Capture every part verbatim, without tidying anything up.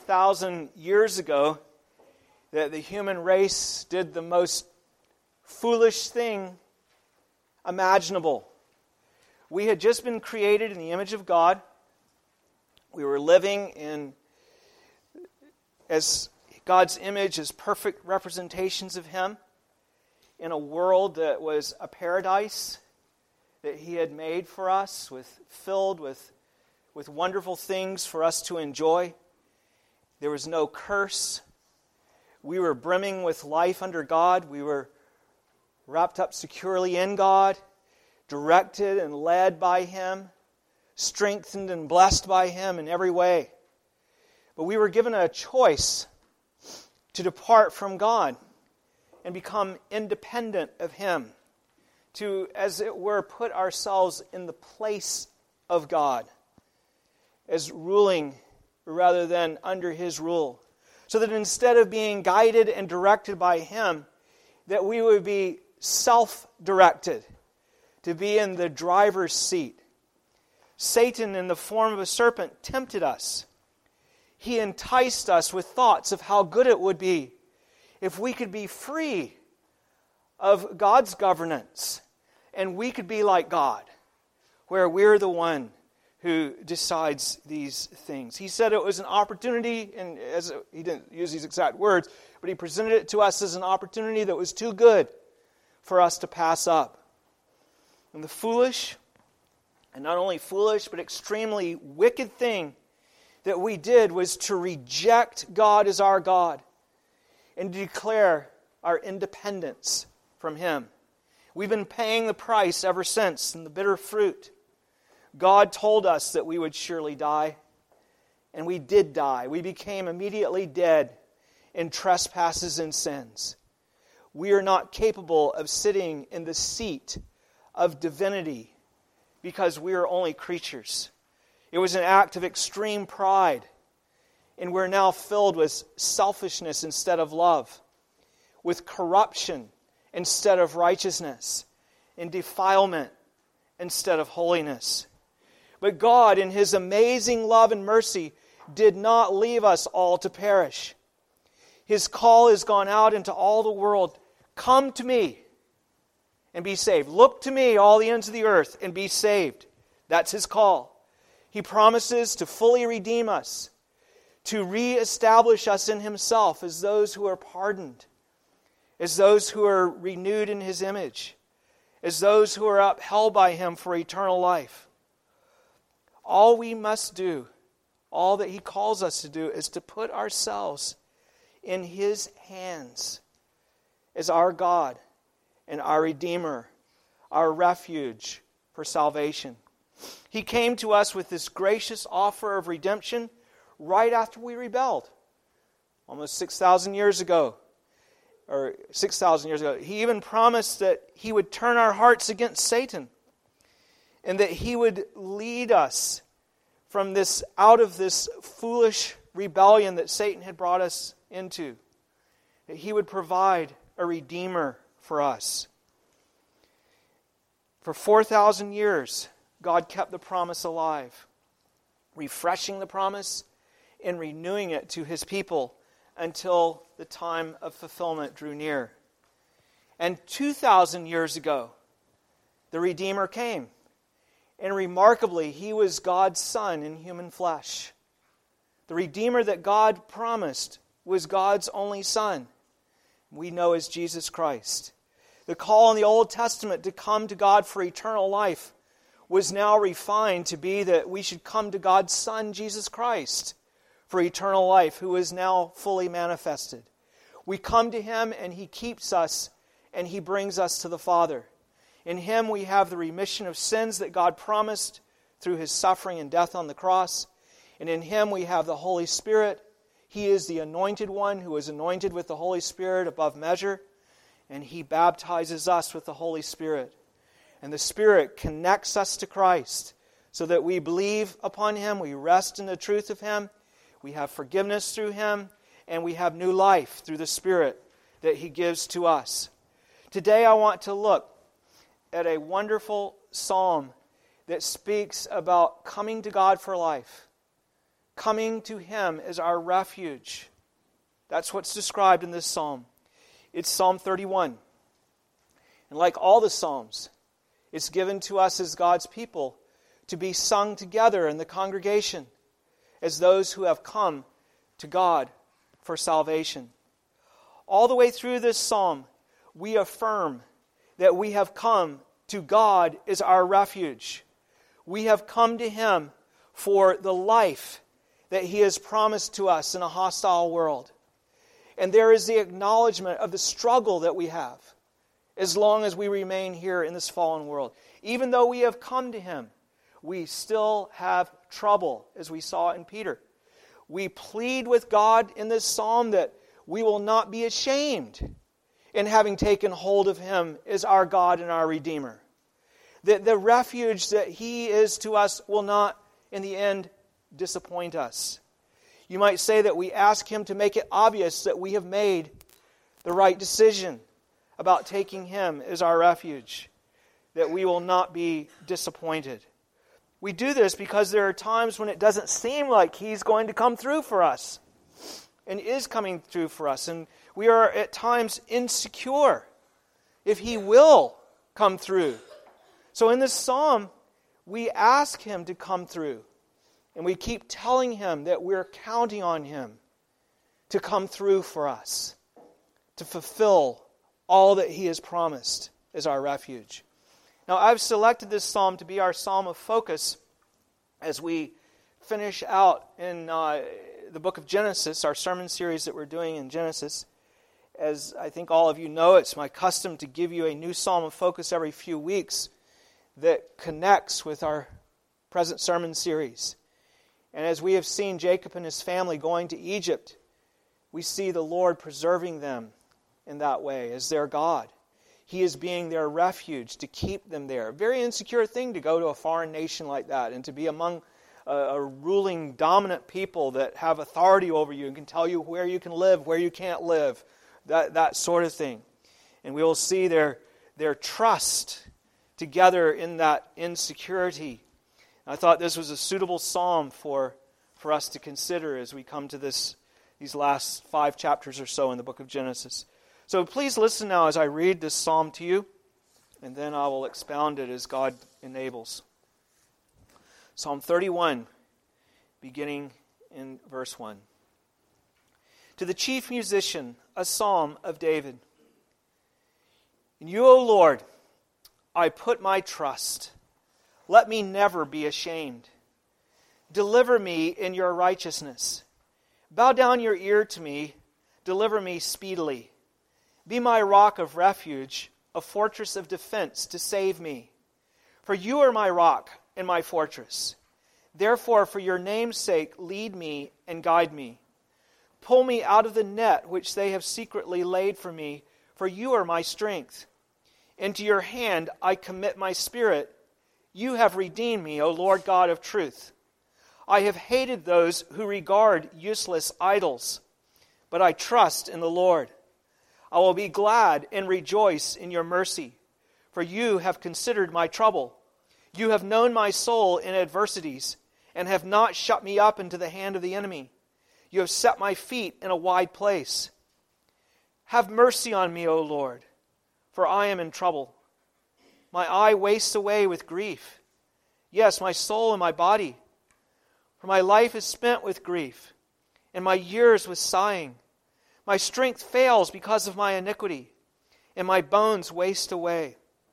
thousand years ago that the human race did the most foolish thing imaginable. We had just been created in the image of God. We were living in as God's image as perfect representations of Him in a world that was a paradise that He had made for us, with filled with, with wonderful things for us to enjoy. There was no curse. We were brimming with life under God. We were wrapped up securely in God, directed and led by Him, strengthened and blessed by Him in every way. But we were given a choice to depart from God and become independent of Him, to, as it were, put ourselves in the place of God, as ruling rather than under His rule. So that instead of being guided and directed by Him, that we would be self-directed, to be in the driver's seat. Satan, in the form of a serpent, tempted us. He enticed us with thoughts of how good it would be if we could be free of God's governance and we could be like God, where we're the one who decides these things. He said it was an opportunity, and as he didn't use these exact words, but he presented it to us as an opportunity that was too good for us to pass up. And the foolish, and not only foolish, but extremely wicked thing that we did was to reject God as our God and to declare our independence from Him. We've been paying the price ever since in the bitter fruit. God told us that we would surely die, and we did die. We became immediately dead in trespasses and sins. We are not capable of sitting in the seat of divinity because we are only creatures. It was an act of extreme pride, and we're now filled with selfishness instead of love, with corruption instead of righteousness, in defilement instead of holiness. But God, in His amazing love and mercy, did not leave us all to perish. His call has gone out into all the world. Come to me and be saved. Look to me, all the ends of the earth, and be saved. That's His call. He promises to fully redeem us, to reestablish us in Himself as those who are pardoned, as those who are renewed in His image, as those who are upheld by Him for eternal life. All we must do, all that He calls us to do, is to put ourselves in His hands as our God and our Redeemer, our refuge for salvation. He came to us with this gracious offer of redemption right after we rebelled, almost six thousand years ago, or six thousand years ago. He even promised that He would turn our hearts against Satan, and that He would lead us from this, out of this foolish rebellion that Satan had brought us into. That He would provide a Redeemer for us. For four thousand years, God kept the promise alive, refreshing the promise and renewing it to His people until the time of fulfillment drew near. And two thousand years ago, the Redeemer came. And remarkably, He was God's Son in human flesh. The Redeemer that God promised was God's only Son. We know as Jesus Christ. The call in the Old Testament to come to God for eternal life was now refined to be that we should come to God's Son, Jesus Christ, for eternal life, who is now fully manifested. We come to Him and He keeps us and He brings us to the Father. In Him we have the remission of sins that God promised through His suffering and death on the cross. And in Him we have the Holy Spirit. He is the anointed one who is anointed with the Holy Spirit above measure. And He baptizes us with the Holy Spirit. And the Spirit connects us to Christ so that we believe upon Him, we rest in the truth of Him, we have forgiveness through Him, and we have new life through the Spirit that He gives to us. Today I want to look at a wonderful psalm that speaks about coming to God for life, coming to Him as our refuge. That's what's described in this psalm. It's Psalm thirty-one. And like all the psalms, it's given to us as God's people to be sung together in the congregation as those who have come to God for salvation. All the way through this psalm, we affirm that we have come to God as our refuge. We have come to Him for the life that He has promised to us in a hostile world. And there is the acknowledgement of the struggle that we have as long as we remain here in this fallen world. Even though we have come to Him, we still have trouble, as we saw in Peter. We plead with God in this psalm that we will not be ashamed in having taken hold of Him as our God and our Redeemer. That the refuge that He is to us will not, in the end, disappoint us. You might say that we ask Him to make it obvious that we have made the right decision about taking Him as our refuge, that we will not be disappointed. We do this because there are times when it doesn't seem like He's going to come through for us, and is coming through for us, and we are at times insecure if He will come through. So in this psalm, we ask Him to come through, and we keep telling Him that we're counting on Him to come through for us, to fulfill all that He has promised as our refuge. Now, I've selected this psalm to be our psalm of focus as we finish out in uh, the book of Genesis, our sermon series that we're doing in Genesis. As I think all of you know, it's my custom to give you a new psalm of focus every few weeks that connects with our present sermon series. And as we have seen Jacob and his family going to Egypt, we see the Lord preserving them in that way as their God. He is being their refuge to keep them there. A very insecure thing to go to a foreign nation like that and to be among a, a ruling, dominant people that have authority over you and can tell you where you can live, where you can't live, that, that sort of thing. And we will see their, their trust together in that insecurity. And I thought this was a suitable psalm for, for us to consider as we come to this these last five chapters or so in the book of Genesis. So please listen now as I read this psalm to you, and then I will expound it as God enables. Psalm thirty-one, beginning in verse one. To the chief musician, a psalm of David. In you, O Lord, I put my trust. Let me never be ashamed. Deliver me in your righteousness. Bow down your ear to me. Deliver me speedily. Be my rock of refuge, a fortress of defense to save me. For you are my rock and my fortress. Therefore, for your name's sake, lead me and guide me. Pull me out of the net which they have secretly laid for me, for you are my strength. Into your hand I commit my spirit. You have redeemed me, O Lord God of truth. I have hated those who regard useless idols, but I trust in the Lord. I will be glad and rejoice in your mercy, for you have considered my trouble. You have known my soul in adversities, and have not shut me up into the hand of the enemy. You have set my feet in a wide place. Have mercy on me, O Lord, for I am in trouble. My eye wastes away with grief. Yes, my soul and my body. For my life is spent with grief, and my years with sighing. My strength fails because of my iniquity, and my bones waste away.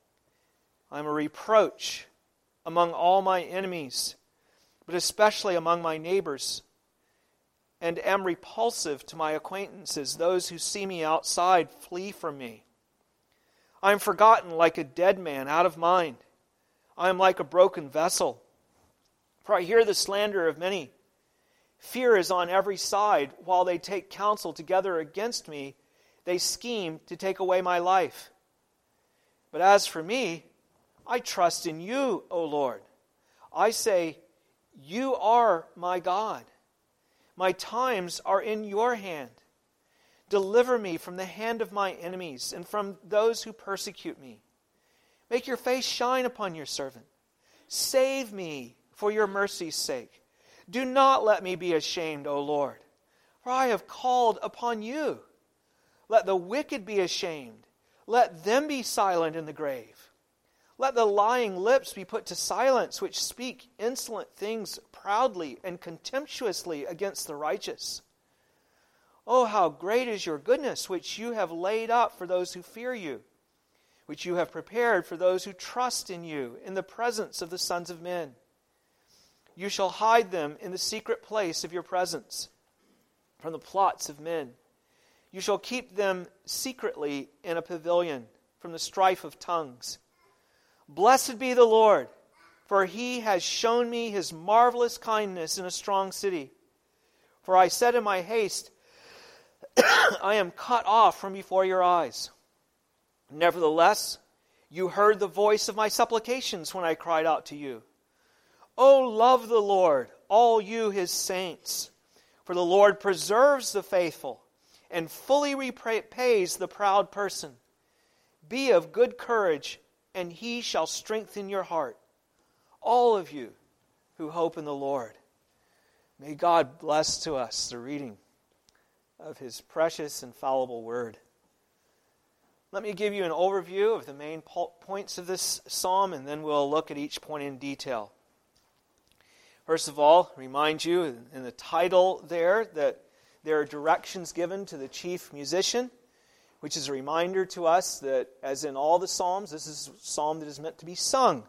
I am a reproach among all my enemies, but especially among my neighbors, and am repulsive to my acquaintances. Those who see me outside flee from me. I am forgotten like a dead man, out of mind. I am like a broken vessel, for I hear the slander of many. Fear is on every side. While they take counsel together against me, they scheme to take away my life. But as for me, I trust in you, O Lord. I say, you are my God. My times are in your hand. Deliver me from the hand of my enemies and from those who persecute me. Make your face shine upon your servant. Save me for your mercy's sake. Do not let me be ashamed, O Lord, for I have called upon you. Let the wicked be ashamed. Let them be silent in the grave. Let the lying lips be put to silence, which speak insolent things proudly and contemptuously against the righteous. Oh, how great is your goodness, which you have laid up for those who fear you, which you have prepared for those who trust in you in the presence of the sons of men. You shall hide them in the secret place of your presence from the plots of men. You shall keep them secretly in a pavilion from the strife of tongues. Blessed be the Lord, for he has shown me his marvelous kindness in a strong city. For I said in my haste, I am cut off from before your eyes. Nevertheless, you heard the voice of my supplications when I cried out to you. O love the Lord, all you his saints, for the Lord preserves the faithful and fully repays the proud person. Be of good courage, and he shall strengthen your heart, all of you who hope in the Lord. May God bless to us the reading of his precious and fallible word. Let me give you an overview of the main points of this psalm, and then we'll look at each point in detail. First of all, remind you in the title there that there are directions given to the chief musician, which is a reminder to us that, as in all the psalms, this is a psalm that is meant to be sung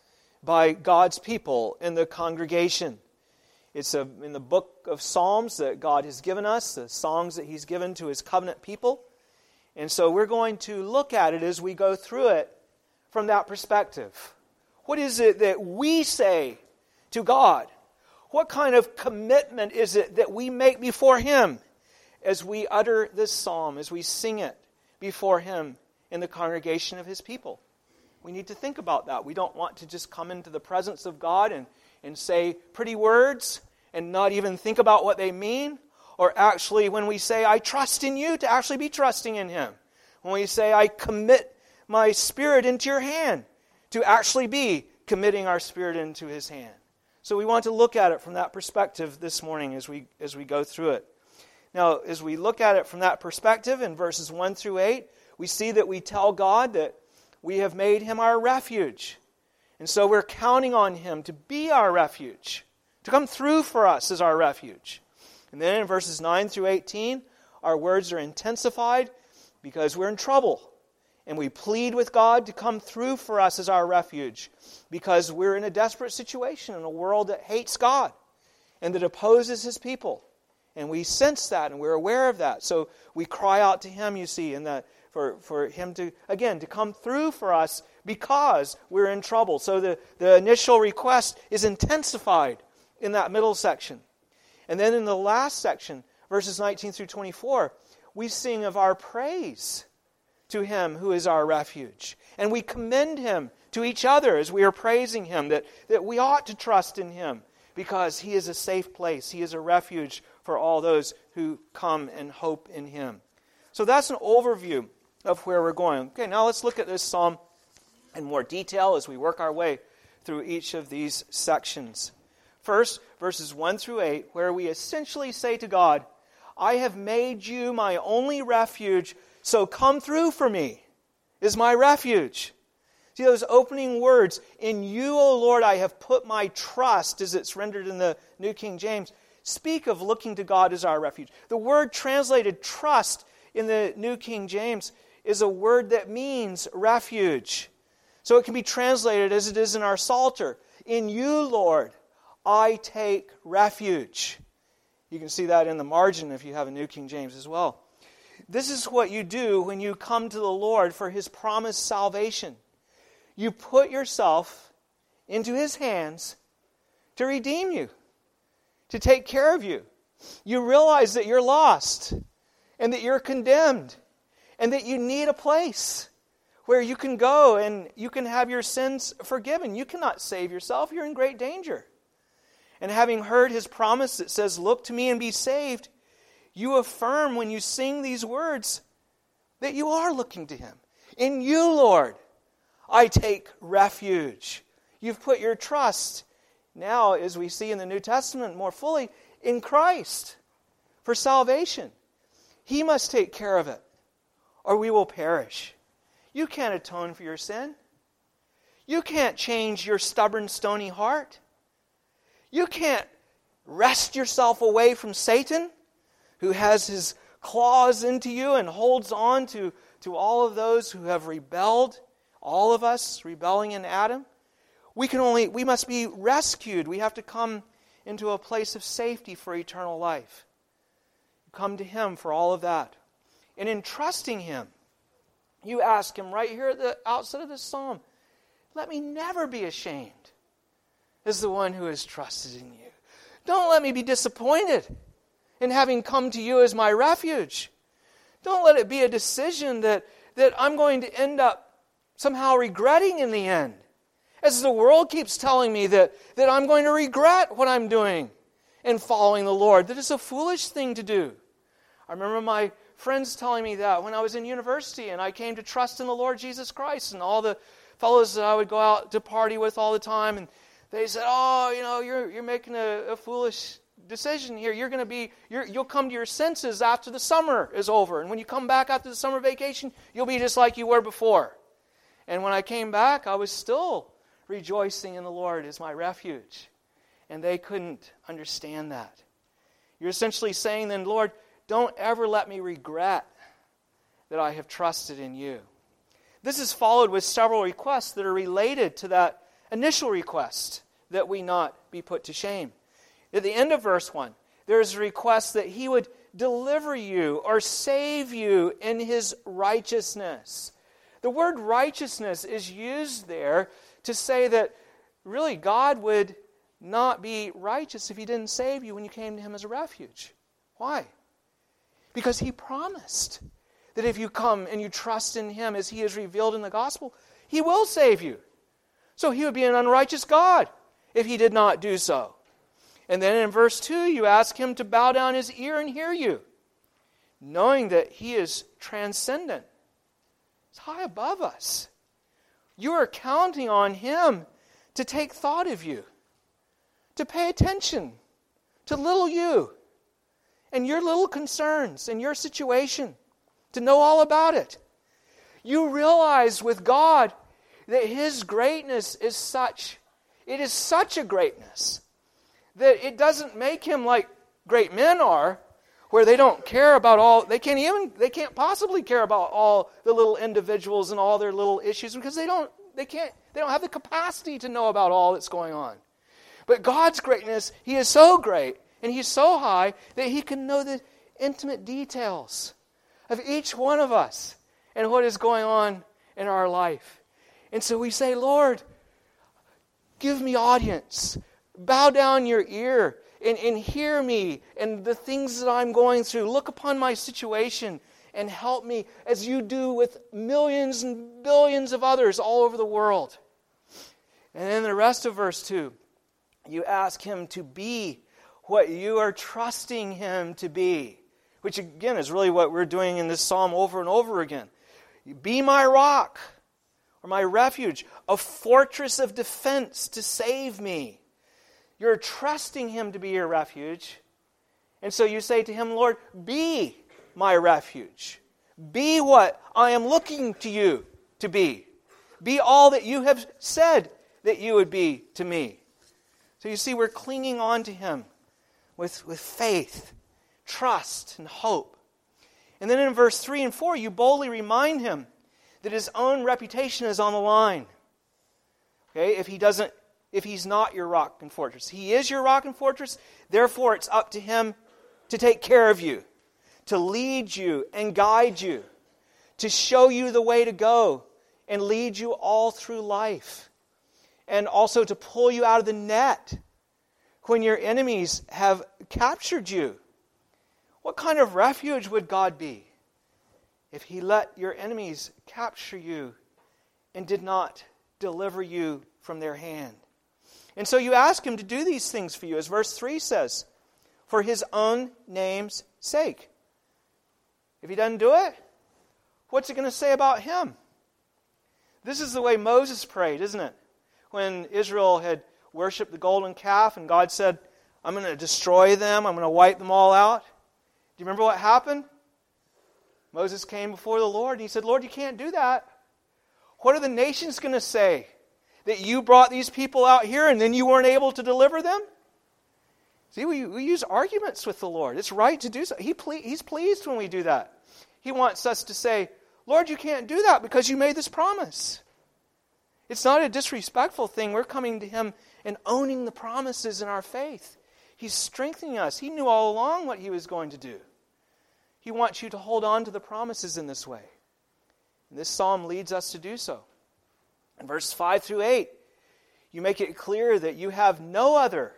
by God's people in the congregation. It's a, in the book of Psalms that God has given us, the songs that he's given to his covenant people. And so we're going to look at it as we go through it from that perspective. What is it that we say to God? What kind of commitment is it that we make before him as we utter this psalm, as we sing it before him in the congregation of his people? We need to think about that. We don't want to just come into the presence of God and, and say pretty words and not even think about what they mean. Or actually, when we say, I trust in you, to actually be trusting in him. When we say, I commit my spirit into your hand, to actually be committing our spirit into his hand. So we want to look at it from that perspective this morning as we as we go through it. Now, as we look at it from that perspective in verses one through eight, we see that we tell God that we have made him our refuge. And so we're counting on him to be our refuge, to come through for us as our refuge. And then in verses nine through eighteen, our words are intensified because we're in trouble. And we plead with God to come through for us as our refuge because we're in a desperate situation in a world that hates God and that opposes his people. And we sense that and we're aware of that. So we cry out to him, you see, in that for, for him to, again, to come through for us because we're in trouble. So the, the initial request is intensified in that middle section. And then in the last section, verses nineteen through twenty-four, we sing of our praise to him who is our refuge. And we commend him to each other as we are praising him, that, that we ought to trust in him because he is a safe place. He is a refuge for all those who come and hope in him. So that's an overview of where we're going. Okay, now let's look at this psalm in more detail as we work our way through each of these sections. First, verses one through eight, where we essentially say to God, I have made you my only refuge, so come through for me, is my refuge. See those opening words, in you, O Lord, I have put my trust, as it's rendered in the New King James, speak of looking to God as our refuge. The word translated trust in the New King James is a word that means refuge. So it can be translated as it is in our Psalter, in you, Lord, I take refuge. You can see that in the margin if you have a New King James as well. This is what you do when you come to the Lord for his promised salvation. You put yourself into his hands to redeem you, to take care of you. You realize that you're lost and that you're condemned and that you need a place where you can go and you can have your sins forgiven. You cannot save yourself. You're in great danger. And having heard his promise that says, look to me and be saved, you affirm when you sing these words that you are looking to him. In you, Lord, I take refuge. You've put your trust now, as we see in the New Testament more fully, in Christ for salvation. He must take care of it, or we will perish. You can't atone for your sin. You can't change your stubborn, stony heart. You can't wrest yourself away from Satan, who has his claws into you and holds on to, to all of those who have rebelled, all of us rebelling in Adam. We can only, we must be rescued. We have to come into a place of safety for eternal life. Come to Him for all of that. And in trusting Him, you ask Him right here at the outset of this psalm, let me never be ashamed as the one who has trusted in you. Don't let me be disappointed in having come to you as my refuge. Don't let it be a decision that, that I'm going to end up somehow regretting in the end. As the world keeps telling me that, that I'm going to regret what I'm doing in following the Lord. That is a foolish thing to do. I remember my friends telling me that when I was in university and I came to trust in the Lord Jesus Christ, and all the fellows that I would go out to party with all the time, and they said, oh, you know, you're you're making a, a foolish decision here. You're going to be, you're, you'll come to your senses after the summer is over. And when you come back after the summer vacation, you'll be just like you were before. And when I came back, I was still rejoicing in the Lord as my refuge. And they couldn't understand that. You're essentially saying then, Lord, don't ever let me regret that I have trusted in you. This is followed with several requests that are related to that initial request, that we not be put to shame. At the end of verse one, there is a request that He would deliver you or save you in His righteousness. The word righteousness is used there to say that really God would not be righteous if He didn't save you when you came to Him as a refuge. Why? Because He promised that if you come and you trust in Him as He is revealed in the gospel, He will save you. So He would be an unrighteous God if He did not do so. And then in verse two, you ask Him to bow down His ear and hear you, knowing that He is transcendent. He's high above us. You are counting on Him to take thought of you, to pay attention to little you and your little concerns and your situation, to know all about it. You realize with God that His greatness is such, it is such a greatness that it doesn't make Him like great men are, where they don't care about all, they can't even, they can't possibly care about all the little individuals and all their little issues, because they don't, they can't, they don't have the capacity to know about all that's going on. But God's greatness, He is so great and He's so high that He can know the intimate details of each one of us and what is going on in our life. And so we say, Lord, give me audience. Bow down your ear and, and hear me and the things that I'm going through. Look upon my situation and help me as you do with millions and billions of others all over the world. And then the rest of verse two, you ask Him to be what you are trusting Him to be, which again is really what we're doing in this psalm over and over again. Be my rock or my refuge, a fortress of defense to save me. You're trusting Him to be your refuge. And so you say to Him, Lord, be my refuge. Be what I am looking to you to be. Be all that you have said that you would be to me. So you see, we're clinging on to Him with, with faith, trust, and hope. And then in verse three and four, you boldly remind Him that His own reputation is on the line. Okay, if He doesn't If He's not your rock and fortress. He is your rock and fortress. Therefore, it's up to Him to take care of you, to lead you and guide you, to show you the way to go and lead you all through life, and also to pull you out of the net when your enemies have captured you. What kind of refuge would God be if He let your enemies capture you and did not deliver you from their hand? And so you ask Him to do these things for you, as verse three says, for His own name's sake. If He doesn't do it, what's it going to say about Him? This is the way Moses prayed, isn't it? When Israel had worshiped the golden calf, and God said, I'm going to destroy them, I'm going to wipe them all out. Do you remember what happened? Moses came before the Lord, and he said, Lord, you can't do that. What are the nations going to say? That you brought these people out here, and then you weren't able to deliver them? See, we, we use arguments with the Lord. It's right to do so. He ple- he's pleased when we do that. He wants us to say, Lord, you can't do that because you made this promise. It's not a disrespectful thing. We're coming to Him and owning the promises in our faith. He's strengthening us. He knew all along what He was going to do. He wants you to hold on to the promises in this way. And this psalm leads us to do so. In verse five through eight, you make it clear that you have no other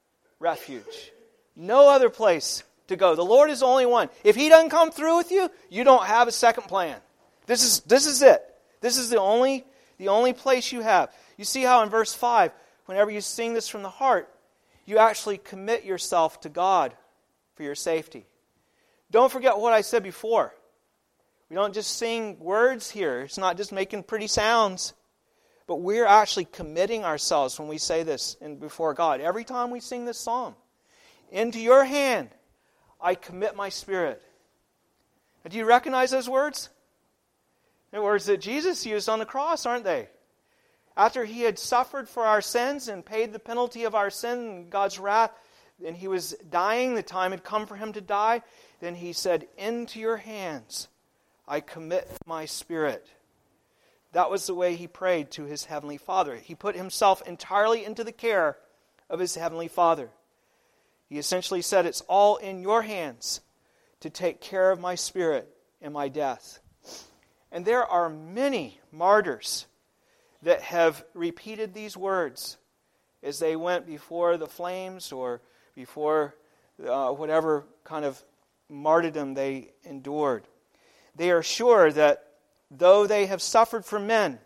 refuge, no other place to go. The Lord is the only one. If He doesn't come through with you, you don't have a second plan. This is this is it. This is the only the only place you have. You see how in verse five, whenever you sing this from the heart, you actually commit yourself to God for your safety. Don't forget what I said before. We don't just sing words here. It's not just making pretty sounds. But we're actually committing ourselves when we say this in, before God. Every time we sing this psalm. Into your hand I commit my spirit. And do you recognize those words? They're words that Jesus used on the cross, aren't they? After He had suffered for our sins and paid the penalty of our sin and God's wrath, and He was dying, the time had come for Him to die, then He said, into your hands I commit my spirit. That was the way He prayed to His Heavenly Father. He put Himself entirely into the care of His Heavenly Father. He essentially said, it's all in your hands to take care of my spirit and my death. And there are many martyrs that have repeated these words as they went before the flames or before uh, whatever kind of martyrdom they endured. They are sure that though they have suffered for men,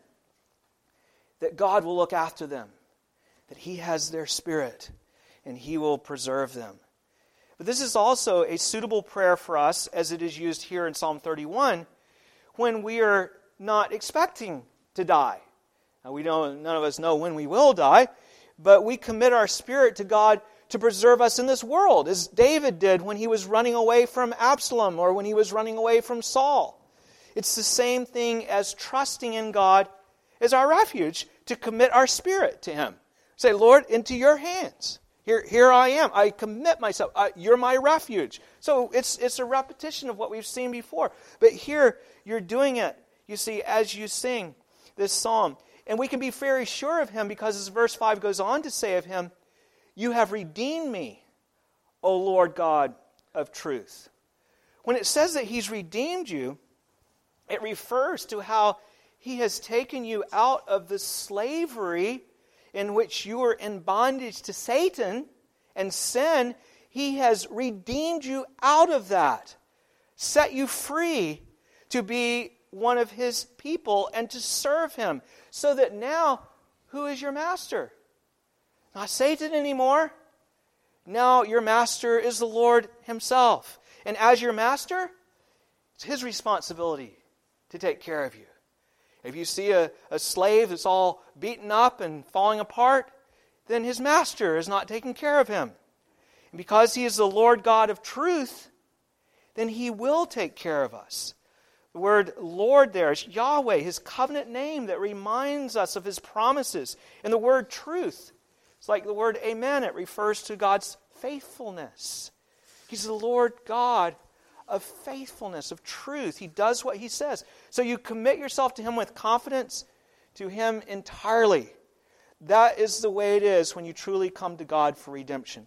that God will look after them, that He has their spirit, and He will preserve them. But this is also a suitable prayer for us, as it is used here in Psalm thirty-one, when we are not expecting to die. Now, we don't, none of us know when we will die, but we commit our spirit to God to preserve us in this world, as David did when he was running away from Absalom or when he was running away from Saul. It's the same thing as trusting in God as our refuge to commit our spirit to Him. Say, Lord, into your hands. Here, here I am. I commit myself. Uh, you're my refuge. So it's it's a repetition of what we've seen before. But here, you're doing it, you see, as you sing this psalm. And we can be very sure of Him because as verse five goes on to say of Him, you have redeemed me, O Lord God of truth. When it says that He's redeemed you, it refers to how He has taken you out of the slavery in which you were in bondage to Satan and sin. He has redeemed you out of that, set you free to be one of His people and to serve Him. So that now, who is your master? Not Satan anymore. Now your master is the Lord Himself. And as your master, it's His responsibility to take care of you. If you see a, a slave that's all beaten up and falling apart, then his master is not taking care of him. And because He is the Lord God of truth, then He will take care of us. The word Lord there is Yahweh, His covenant name that reminds us of His promises. And the word truth, it's like the word amen. It refers to God's faithfulness. He's the Lord God of faithfulness, of truth. He does what He says. So you commit yourself to Him with confidence, to Him entirely. That is the way it is when you truly come to God for redemption.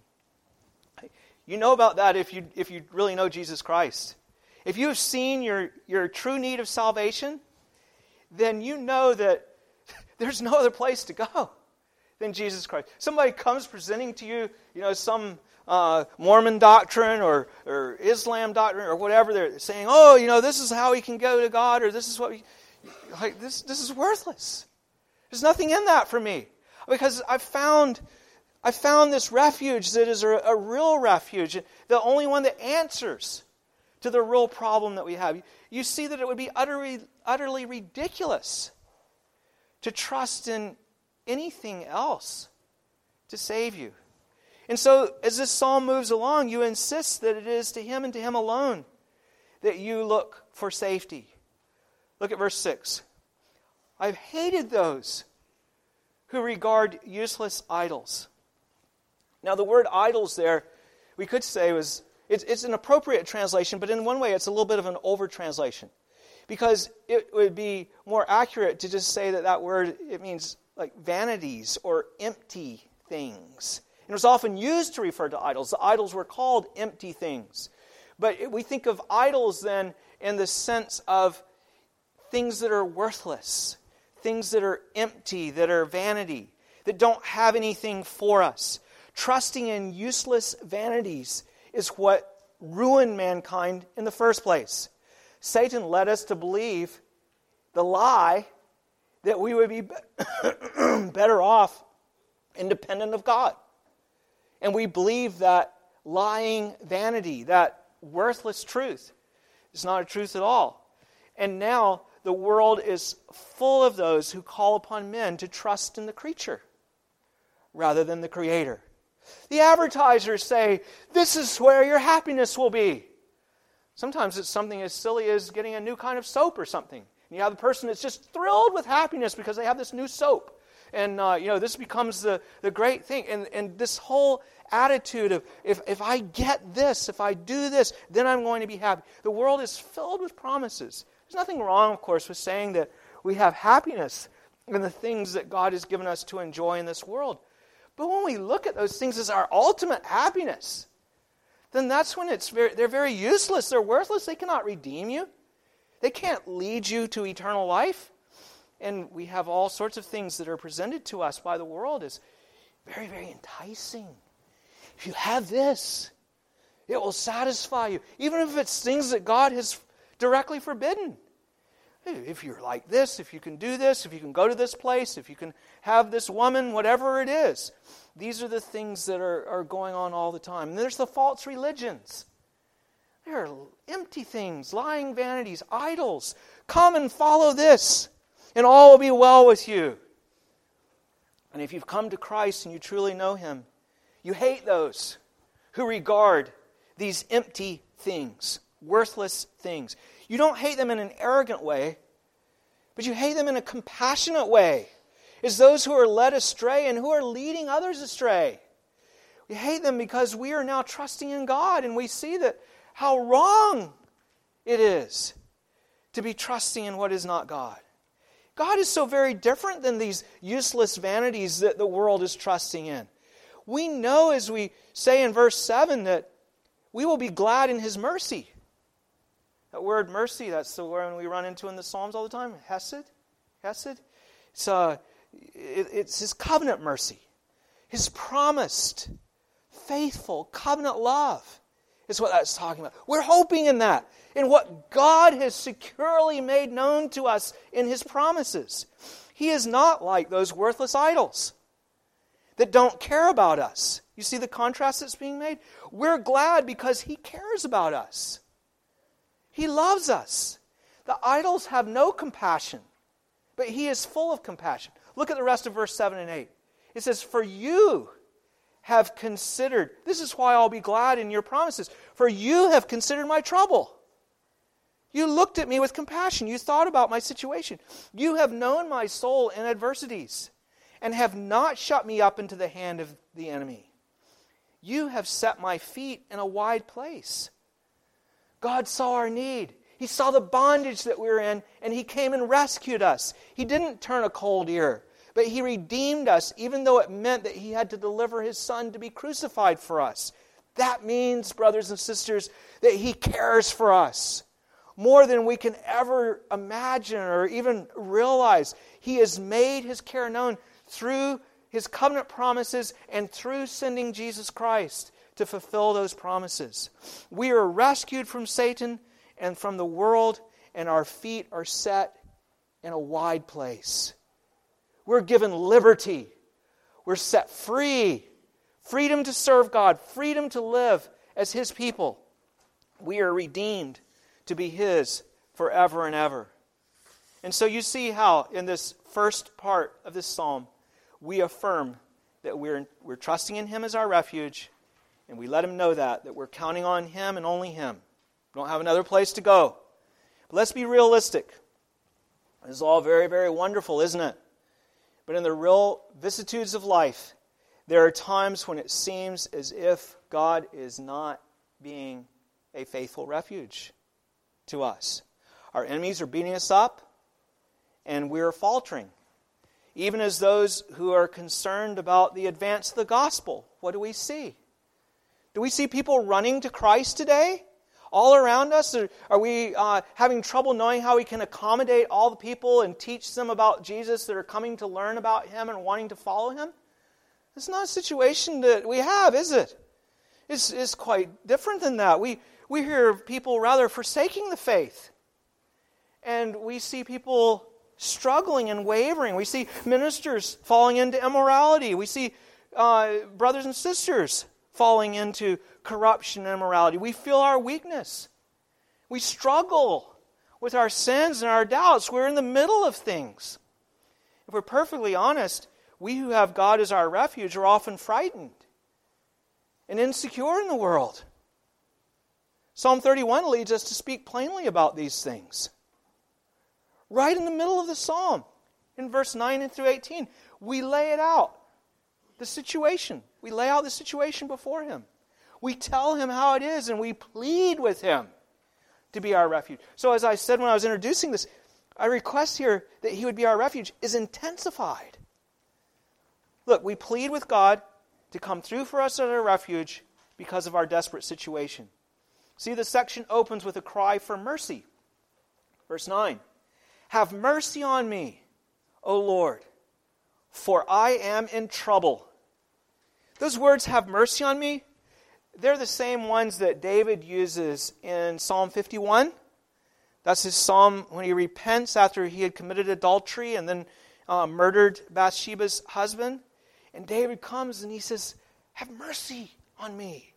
You know about that if you if you really know Jesus Christ. If you have seen your, your true need of salvation, then you know that there's no other place to go than Jesus Christ. Somebody comes presenting to you, you know, some uh, Mormon doctrine or, or Islam doctrine or whatever. They're saying, oh, you know, this is how we can go to God, or this is what we... Like, this, this is worthless. There's nothing in that for me. Because I've found... I found this refuge that is a, a real refuge, the only one that answers to the real problem that we have. You see that it would be utterly, utterly ridiculous to trust in anything else to save you. And so as this psalm moves along, you insist that it is to Him and to Him alone that you look for safety. Look at verse six. I've hated those who regard useless idols. Now the word idols there, we could say was, it's, it's an appropriate translation, but in one way it's a little bit of an over-translation. Because it would be more accurate to just say that that word, it means like vanities or empty things. It was often used to refer to idols. The idols were called empty things. But we think of idols then in the sense of things that are worthless, things that are empty, that are vanity, that don't have anything for us. Trusting in useless vanities is what ruined mankind in the first place. Satan led us to believe the lie that we would be better off independent of God. And we believe that lying vanity, that worthless truth, is not a truth at all. And now the world is full of those who call upon men to trust in the creature rather than the Creator. The advertisers say, this is where your happiness will be. Sometimes it's something as silly as getting a new kind of soap or something. And you have the person that's just thrilled with happiness because they have this new soap. And, uh, you know, this becomes the, the great thing. And, and this whole attitude of, if, if I get this, if I do this, then I'm going to be happy. The world is filled with promises. There's nothing wrong, of course, with saying that we have happiness in the things that God has given us to enjoy in this world. But when we look at those things as our ultimate happiness, then that's when it's very, they're very useless. They're worthless. They cannot redeem you. They can't lead you to eternal life. And we have all sorts of things that are presented to us by the world as very, very enticing. If you have this, it will satisfy you. Even if it's things that God has directly forbidden. If you're like this, if you can do this, if you can go to this place, if you can have this woman, whatever it is. These are the things that are, are going on all the time. And there's the false religions. There are empty things, lying vanities, idols. Come and follow this, and all will be well with you. And if you've come to Christ and you truly know Him, you hate those who regard these empty things, worthless things. You don't hate them in an arrogant way, but you hate them in a compassionate way. It's those who are led astray and who are leading others astray. We hate them because we are now trusting in God, and we see that how wrong it is to be trusting in what is not God. God is so very different than these useless vanities that the world is trusting in. We know, as we say in verse seven, that we will be glad in His mercy. That word mercy, that's the word we run into in the Psalms all the time. Hesed. Hesed. It's, uh, it, it's His covenant mercy. His promised, faithful, covenant love is what that's talking about. We're hoping in that, in what God has securely made known to us in His promises. He is not like those worthless idols that don't care about us. You see the contrast that's being made? We're glad because He cares about us. He loves us. The idols have no compassion, but He is full of compassion. Look at the rest of verse seven and eight. It says, for you have considered, this is why I'll be glad in your promises, for you have considered my trouble. You looked at me with compassion. You thought about my situation. You have known my soul in adversities and have not shut me up into the hand of the enemy. You have set my feet in a wide place. God saw our need. He saw the bondage that we were in, and He came and rescued us. He didn't turn a cold ear, but He redeemed us, even though it meant that He had to deliver His Son to be crucified for us. That means, brothers and sisters, that He cares for us more than we can ever imagine or even realize. He has made His care known through His covenant promises and through sending Jesus Christ to fulfill those promises. We are rescued from Satan and from the world, and our feet are set in a wide place. We're given liberty. We're set free. Freedom to serve God. Freedom to live as His people. We are redeemed to be His forever and ever. And so you see how in this first part of this psalm we affirm that we're, we're trusting in Him as our refuge, and we let Him know that, that we're counting on Him and only Him. We don't have another place to go. But let's be realistic. This is all very, very wonderful, isn't it? But in the real vicissitudes of life, there are times when it seems as if God is not being a faithful refuge to us. Our enemies are beating us up, and we're faltering. Even as those who are concerned about the advance of the gospel, what do we see? Do we see people running to Christ today? All around us? Are, are we uh, having trouble knowing how we can accommodate all the people and teach them about Jesus that are coming to learn about Him and wanting to follow Him? It's not a situation that we have, is it? It's, it's quite different than that. We, we hear of people rather forsaking the faith. And we see people struggling and wavering. We see ministers falling into immorality. We see uh, brothers and sisters falling into corruption and immorality. We feel our weakness. We struggle with our sins and our doubts. We're in the middle of things. If we're perfectly honest, we who have God as our refuge are often frightened and insecure in the world. Psalm thirty-one leads us to speak plainly about these things. Right in the middle of the psalm, in verse nine and through eighteen, we lay it out, the situation. We lay out the situation before Him. We tell Him how it is, and we plead with Him to be our refuge. So as I said when I was introducing this, our request here that He would be our refuge is intensified. Look, we plead with God to come through for us as our refuge because of our desperate situation. See, the section opens with a cry for mercy. Verse nine. Have mercy on me, O Lord, for I am in trouble. Those words, have mercy on me, they're the same ones that David uses in Psalm fifty-one. That's his psalm when he repents after he had committed adultery and then uh, murdered Bathsheba's husband. And David comes and he says, have mercy on me.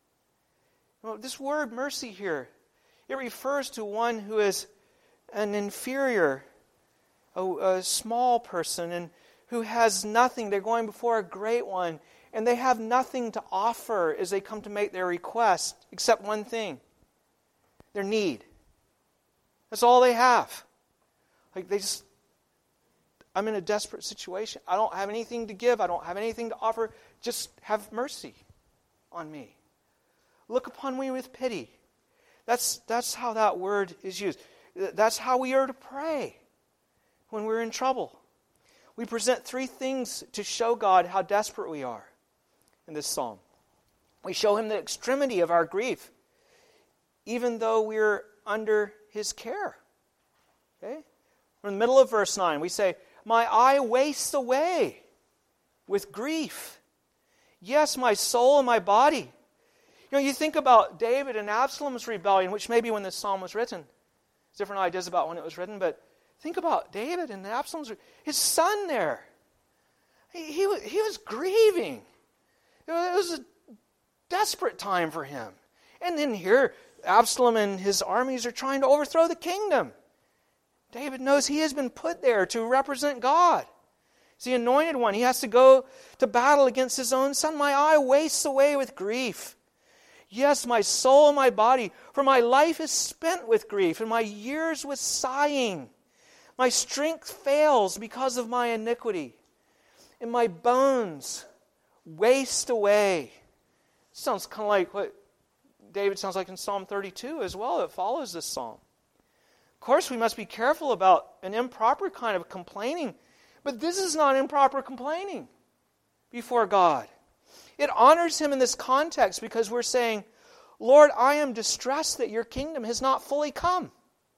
Well, this word mercy here, it refers to one who is an inferior, a, a small person, and who has nothing. They're going before a great one, and they have nothing to offer as they come to make their request, except one thing, their need. That's all they have. Like they just, I'm in a desperate situation. I don't have anything to give. I don't have anything to offer. Just have mercy on me. Look upon me with pity. That's, that's how that word is used. That's how we are to pray when we're in trouble. We present three things to show God how desperate we are in this psalm. We show Him the extremity of our grief, even though we're under His care. Okay? We're in the middle of verse nine. We say, my eye wastes away with grief. Yes, my soul and my body. You know, you think about David and Absalom's rebellion, which maybe when this psalm was written, there's different ideas about when it was written, but think about David and Absalom's, his son there. He, he, he was grieving. It was a desperate time for him. And then here, Absalom and his armies are trying to overthrow the kingdom. David knows he has been put there to represent God. He's the anointed one. He has to go to battle against his own son. My eye wastes away with grief. Yes, my soul and my body, for my life is spent with grief, and my years with sighing. My strength fails because of my iniquity, and my bones waste away. Sounds kind of like what David sounds like in Psalm thirty-two as well. It follows this psalm. Of course, we must be careful about an improper kind of complaining, but this is not improper complaining before God. It honors Him in this context because we're saying, Lord, I am distressed that your kingdom has not fully come.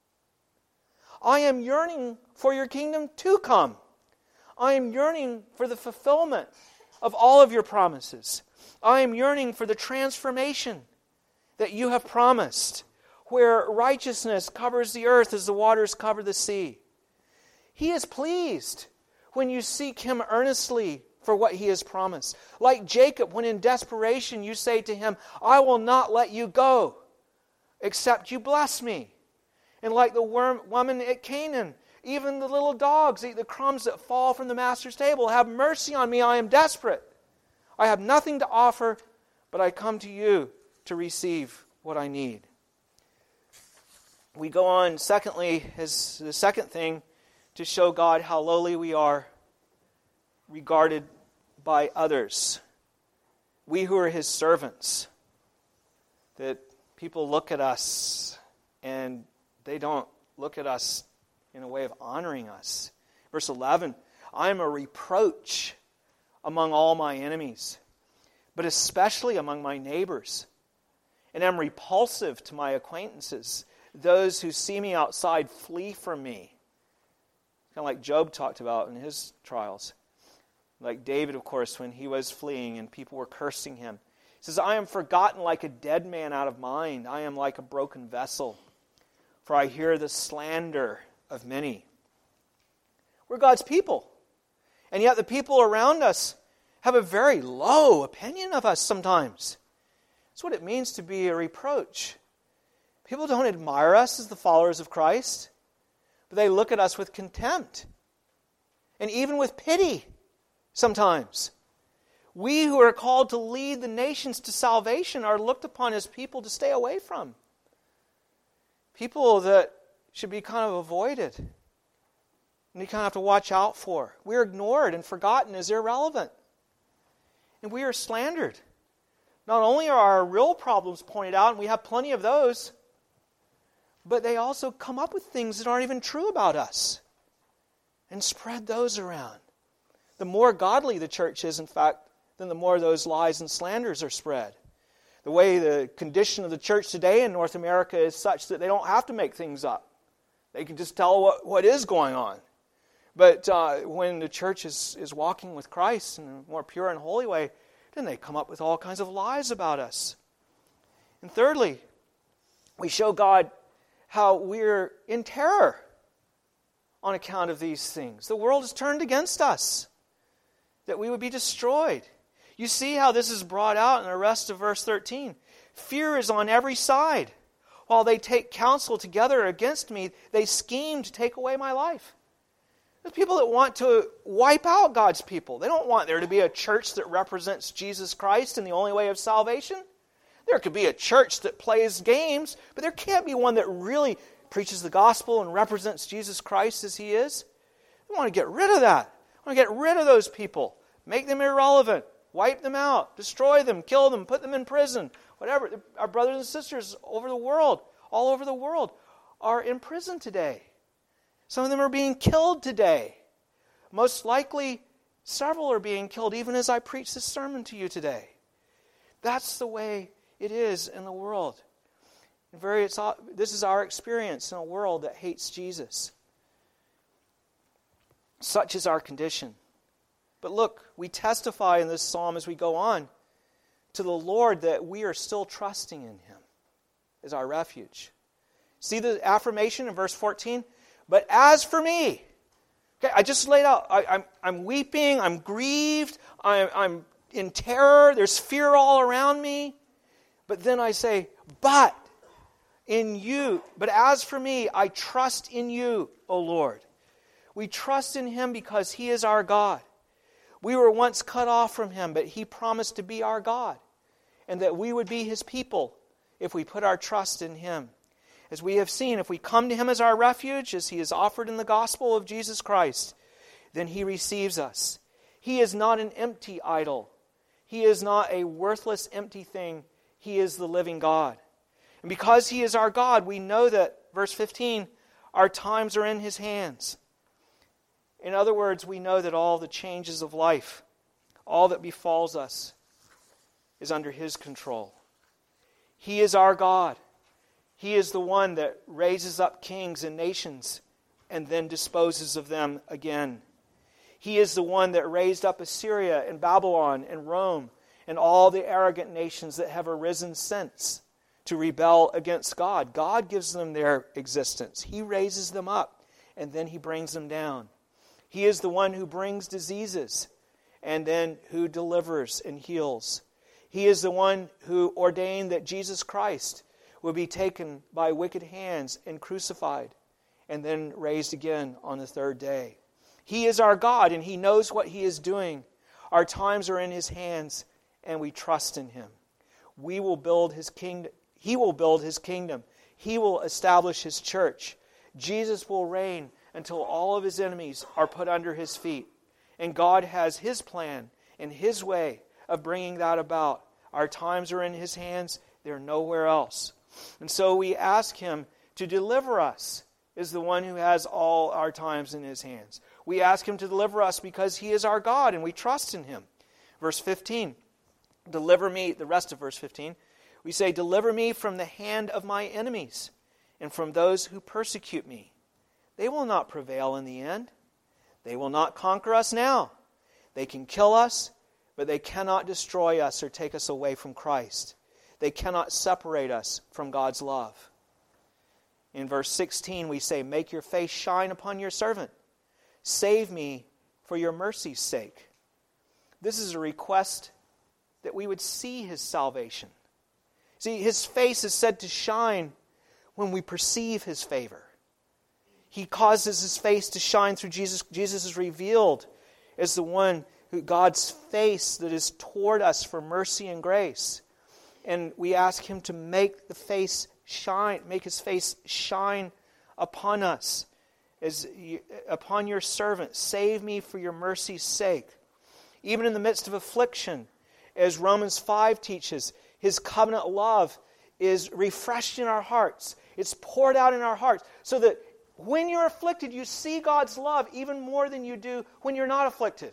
I am yearning for your kingdom to come. I am yearning for the fulfillment of all of your promises. I am yearning for the transformation that you have promised, where righteousness covers the earth as the waters cover the sea. He is pleased when you seek Him earnestly for what He has promised. Like Jacob, when in desperation you say to him, I will not let you go, except you bless me. And like the worm, woman at Canaan, even the little dogs eat the crumbs that fall from the master's table. Have mercy on me, I am desperate. I have nothing to offer, but I come to you to receive what I need. We go on, secondly, as the second thing, to show God how lowly we are regarded by others. We who are His servants, that people look at us and they don't look at us in a way of honoring us. Verse eleven, I am a reproach among all my enemies, but especially among my neighbors, and am repulsive to my acquaintances. Those who see me outside flee from me. Kind of like Job talked about in his trials. Like David, of course, when he was fleeing and people were cursing him. He says, I am forgotten like a dead man out of mind. I am like a broken vessel, for I hear the slander of many. We're God's people. And yet the people around us have a very low opinion of us sometimes. That's what it means to be a reproach. People don't admire us as the followers of Christ, but they look at us with contempt and even with pity sometimes. We who are called to lead the nations to salvation are looked upon as people to stay away from. People that should be kind of avoided and you kind of have to watch out for. We're ignored and forgotten as irrelevant. And we are slandered. Not only are our real problems pointed out, and we have plenty of those, but they also come up with things that aren't even true about us and spread those around. The more godly the church is, in fact, then the more those lies and slanders are spread. The way the condition of the church today in North America is such that they don't have to make things up. They can just tell what, what is going on. But uh, when the church is, is walking with Christ in a more pure and holy way, then they come up with all kinds of lies about us. And thirdly, we show God how we're in terror on account of these things. The world is turned against us, that we would be destroyed. You see how this is brought out in the rest of verse thirteen. Fear is on every side. While they take counsel together against me, they scheme to take away my life. There's people that want to wipe out God's people. They don't want there to be a church that represents Jesus Christ in the only way of salvation. There could be a church that plays games, but there can't be one that really preaches the gospel and represents Jesus Christ as He is. We want to get rid of that. We want to get rid of those people. Make them irrelevant. Wipe them out. Destroy them. Kill them. Put them in prison. Whatever. Our brothers and sisters over the world, all over the world, are in prison today. Some of them are being killed today. Most likely, several are being killed even as I preach this sermon to you today. That's the way it is in the world. And very, it's, this is our experience in a world that hates Jesus. Such is our condition. But look, we testify in this psalm as we go on to the Lord that we are still trusting in Him as our refuge. See the affirmation in verse fourteen? But as for me, okay, I just laid out, I, I'm, I'm weeping, I'm grieved, I'm, I'm in terror, there's fear all around me. But then I say, but in you, but as for me, I trust in you, O Lord. We trust in Him because He is our God. We were once cut off from Him, but He promised to be our God, and that we would be His people if we put our trust in Him. As we have seen, if we come to Him as our refuge, as He is offered in the gospel of Jesus Christ, then He receives us. He is not an empty idol. He is not a worthless, empty thing. He is the living God. And because He is our God, we know that, verse fifteen, our times are in His hands. In other words, we know that all the changes of life, all that befalls us, is under His control. He is our God. He is the one that raises up kings and nations and then disposes of them again. He is the one that raised up Assyria and Babylon and Rome and all the arrogant nations that have arisen since to rebel against God. God gives them their existence. He raises them up and then He brings them down. He is the one who brings diseases and then who delivers and heals. He is the one who ordained that Jesus Christ would be taken by wicked hands and crucified and then raised again on the third day. He is our God and He knows what He is doing. Our times are in His hands, and we trust in Him. We will build His kingdom. He will build His kingdom. He will establish His church. Jesus will reign until all of His enemies are put under His feet. And God has His plan and His way of bringing that about. Our times are in His hands. They're nowhere else. And so we ask Him to deliver us as the one who has all our times in His hands. We ask Him to deliver us because He is our God and we trust in Him. Verse fifteen, deliver me, the rest of verse fifteen, we say, deliver me from the hand of my enemies and from those who persecute me. They will not prevail in the end. They will not conquer us now. They can kill us, but they cannot destroy us or take us away from Christ. They cannot separate us from God's love. In verse sixteen, we say, make your face shine upon your servant. Save me for your mercy's sake. This is a request that we would see His salvation. See, His face is said to shine when we perceive His favor. He causes His face to shine through Jesus. Jesus is revealed as the one who God's face that is toward us for mercy and grace. And we ask Him to make the face shine, make His face shine upon us, as upon your servant. Save me for your mercy's sake. Even in the midst of affliction, as Romans five teaches, His covenant love is refreshed in our hearts. It's poured out in our hearts so that when you're afflicted, you see God's love even more than you do when you're not afflicted.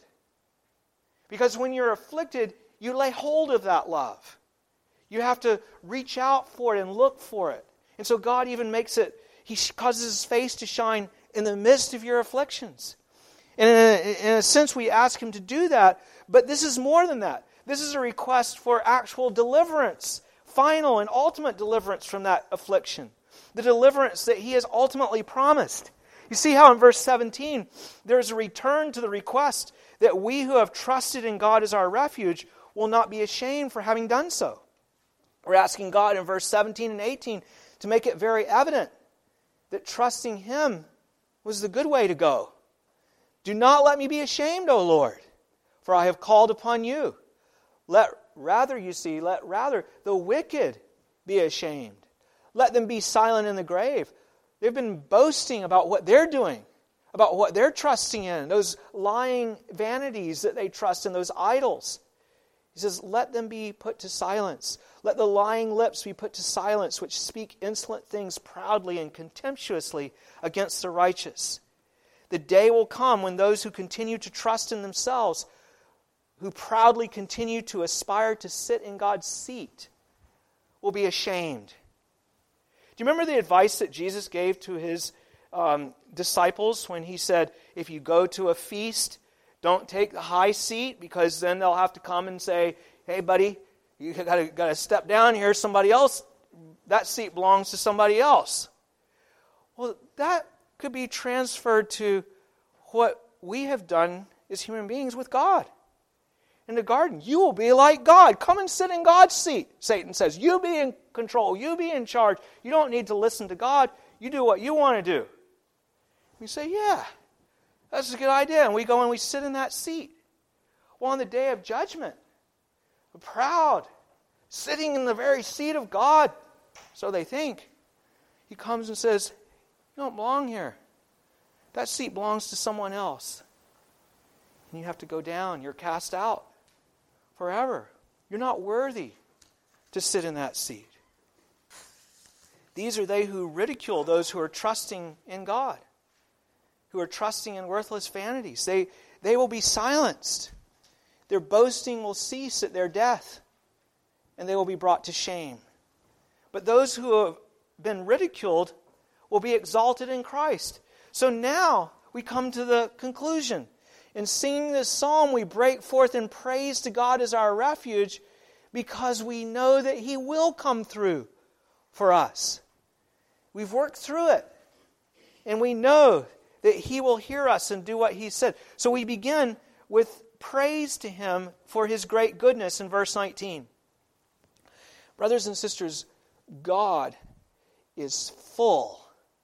Because when you're afflicted, you lay hold of that love. You have to reach out for it and look for it. And so God even makes it, He causes His face to shine in the midst of your afflictions. And in a, in a sense, we ask Him to do that, but this is more than that. This is a request for actual deliverance, final and ultimate deliverance from that affliction. The deliverance that He has ultimately promised. You see how in verse seventeen, there's a return to the request that we who have trusted in God as our refuge will not be ashamed for having done so. We're asking God in verse seventeen and eighteen to make it very evident that trusting Him was the good way to go. Do not let me be ashamed, O Lord, for I have called upon you. Let rather, you see, let rather the wicked be ashamed. Let them be silent in the grave. They've been boasting about what they're doing, about what they're trusting in, those lying vanities that they trust in, those idols. He says, let them be put to silence. Let the lying lips be put to silence, which speak insolent things proudly and contemptuously against the righteous. The day will come when those who continue to trust in themselves, who proudly continue to aspire to sit in God's seat, will be ashamed. Do you remember the advice that Jesus gave to His um, disciples when He said, if you go to a feast, don't take the high seat, because then they'll have to come and say, hey buddy, you got to got to step down here. Somebody else, that seat belongs to somebody else. Well, that could be transferred to what we have done as human beings with God. In the garden, you will be like God. Come and sit in God's seat, Satan says. You be in control. You be in charge. You don't need to listen to God. You do what you want to do. You say, yeah, that's a good idea. And we go and we sit in that seat. Well, on the day of judgment, we're proud, sitting in the very seat of God, so they think. He comes and says, you don't belong here. That seat belongs to someone else. And you have to go down. You're cast out forever. You're not worthy to sit in that seat. These are they who ridicule those who are trusting in God, who are trusting in worthless vanities. They, they will be silenced. Their boasting will cease at their death, and they will be brought to shame. But those who have been ridiculed will be exalted in Christ. So now we come to the conclusion. In singing this psalm, we break forth in praise to God as our refuge because we know that He will come through for us. We've worked through it, and we know that He will hear us and do what He said. So we begin with praise to Him for His great goodness in verse nineteen. Brothers and sisters, God is full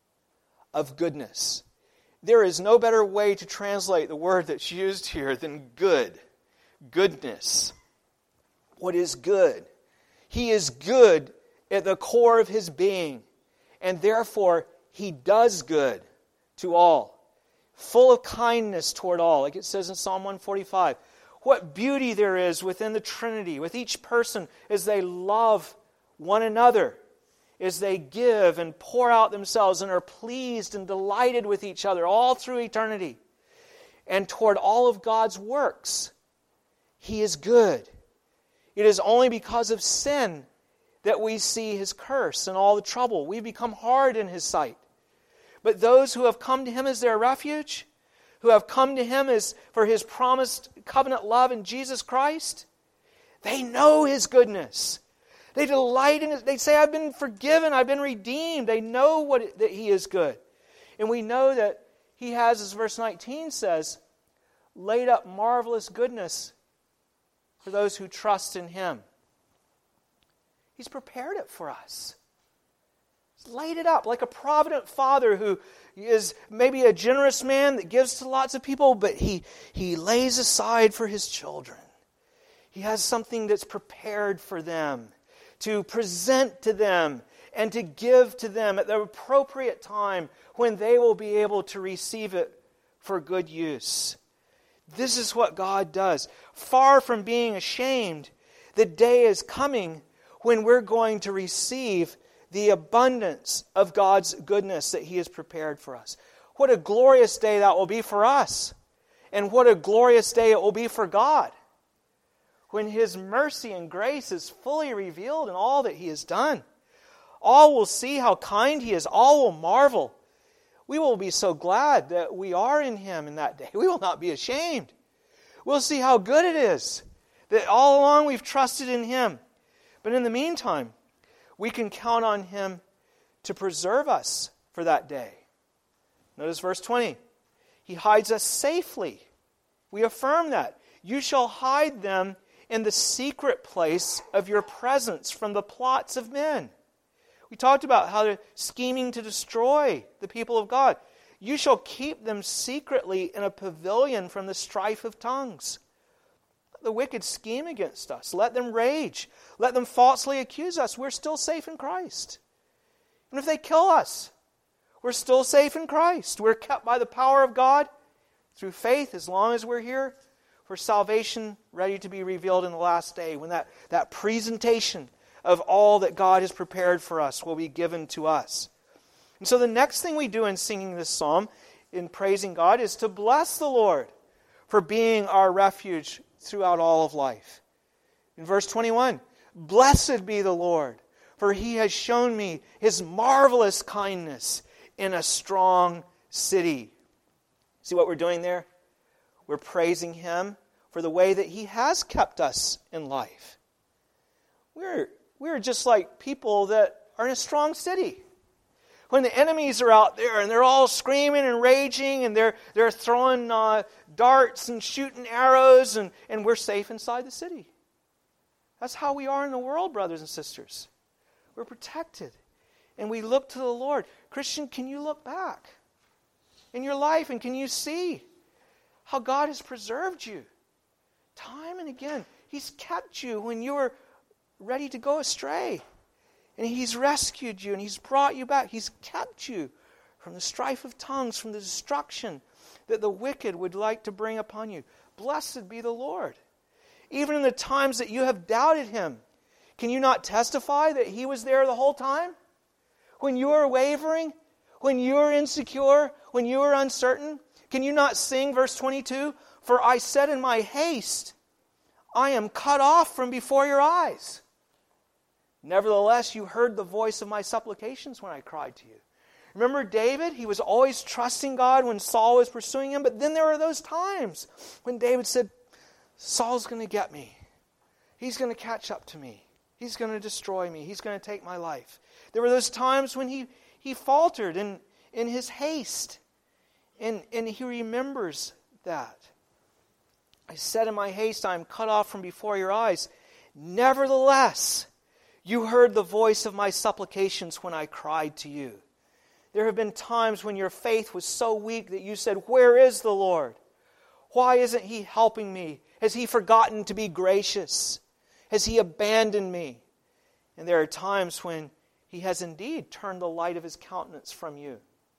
of goodness. There is no better way to translate the word that's used here than good. goodness. What is good? He is good at the core of his being, and therefore he does good to all. Full of kindness toward all, like it says in Psalm one forty-five. What beauty there is within the Trinity, with each person as they love one another, as they give and pour out themselves and are pleased and delighted with each other all through eternity. And toward all of God's works, he is good. It is only because of sin that we see his curse and all the trouble. We become hard in his sight. But those who have come to him as their refuge, who have come to him as for his promised covenant love in Jesus Christ, they know his goodness. They delight in it. They say, I've been forgiven, I've been redeemed. They know what it, that he is good. And we know that he has, as verse nineteen says, laid up marvelous goodness for those who trust in him. He's prepared it for us. He's laid it up like a provident father who is maybe a generous man that gives to lots of people, but he, he lays aside for his children. He has something that's prepared for them, to present to them and to give to them at the appropriate time when they will be able to receive it for good use. This is what God does. Far from being ashamed, the day is coming when we're going to receive the abundance of God's goodness that he has prepared for us. What a glorious day that will be for us. And what a glorious day it will be for God, when his mercy and grace is fully revealed in all that he has done. All will see how kind he is. All will marvel. We will be so glad that we are in him in that day. We will not be ashamed. We'll see how good it is that all along we've trusted in him. But in the meantime, we can count on him to preserve us for that day. Notice verse twenty. He hides us safely. We affirm that. You shall hide them in the secret place of your presence from the plots of men. We talked about how they're scheming to destroy the people of God. You shall keep them secretly in a pavilion from the strife of tongues. Let the wicked scheme against us. Let them rage. Let them falsely accuse us. We're still safe in Christ. And if they kill us, we're still safe in Christ. We're kept by the power of God through faith as long as we're here for salvation ready to be revealed in the last day, when that, that presentation of all that God has prepared for us will be given to us. And so the next thing we do in singing this psalm, in praising God, is to bless the Lord for being our refuge throughout all of life. In verse twenty-one, blessed be the Lord, for he has shown me his marvelous kindness in a strong city. See what we're doing there? We're praising him for the way that he has kept us in life. We're, we're just like people that are in a strong city. When the enemies are out there and they're all screaming and raging and they're, they're throwing uh, darts and shooting arrows, and, and we're safe inside the city. That's how we are in the world, brothers and sisters. We're protected. And we look to the Lord. Christian, can you look back in your life and can you see how God has preserved you? Time and again, he's kept you when you were ready to go astray. And he's rescued you and he's brought you back. He's kept you from the strife of tongues, from the destruction that the wicked would like to bring upon you. Blessed be the Lord. Even in the times that you have doubted him, can you not testify that he was there the whole time? When you were wavering, when you were insecure, when you were uncertain, can you not sing verse twenty-two? For I said in my haste, I am cut off from before your eyes. Nevertheless, you heard the voice of my supplications when I cried to you. Remember David? He was always trusting God when Saul was pursuing him. But then there were those times when David said, Saul's going to get me. He's going to catch up to me. He's going to destroy me. He's going to take my life. There were those times when he, he faltered in, in his haste. And, and he remembers that. I said in my haste, I am cut off from before your eyes. Nevertheless, you heard the voice of my supplications when I cried to you. There have been times when your faith was so weak that you said, where is the Lord? Why isn't he helping me Has He forgotten to be gracious? Has He abandoned me? And there are times when He has indeed turned the light of His countenance from you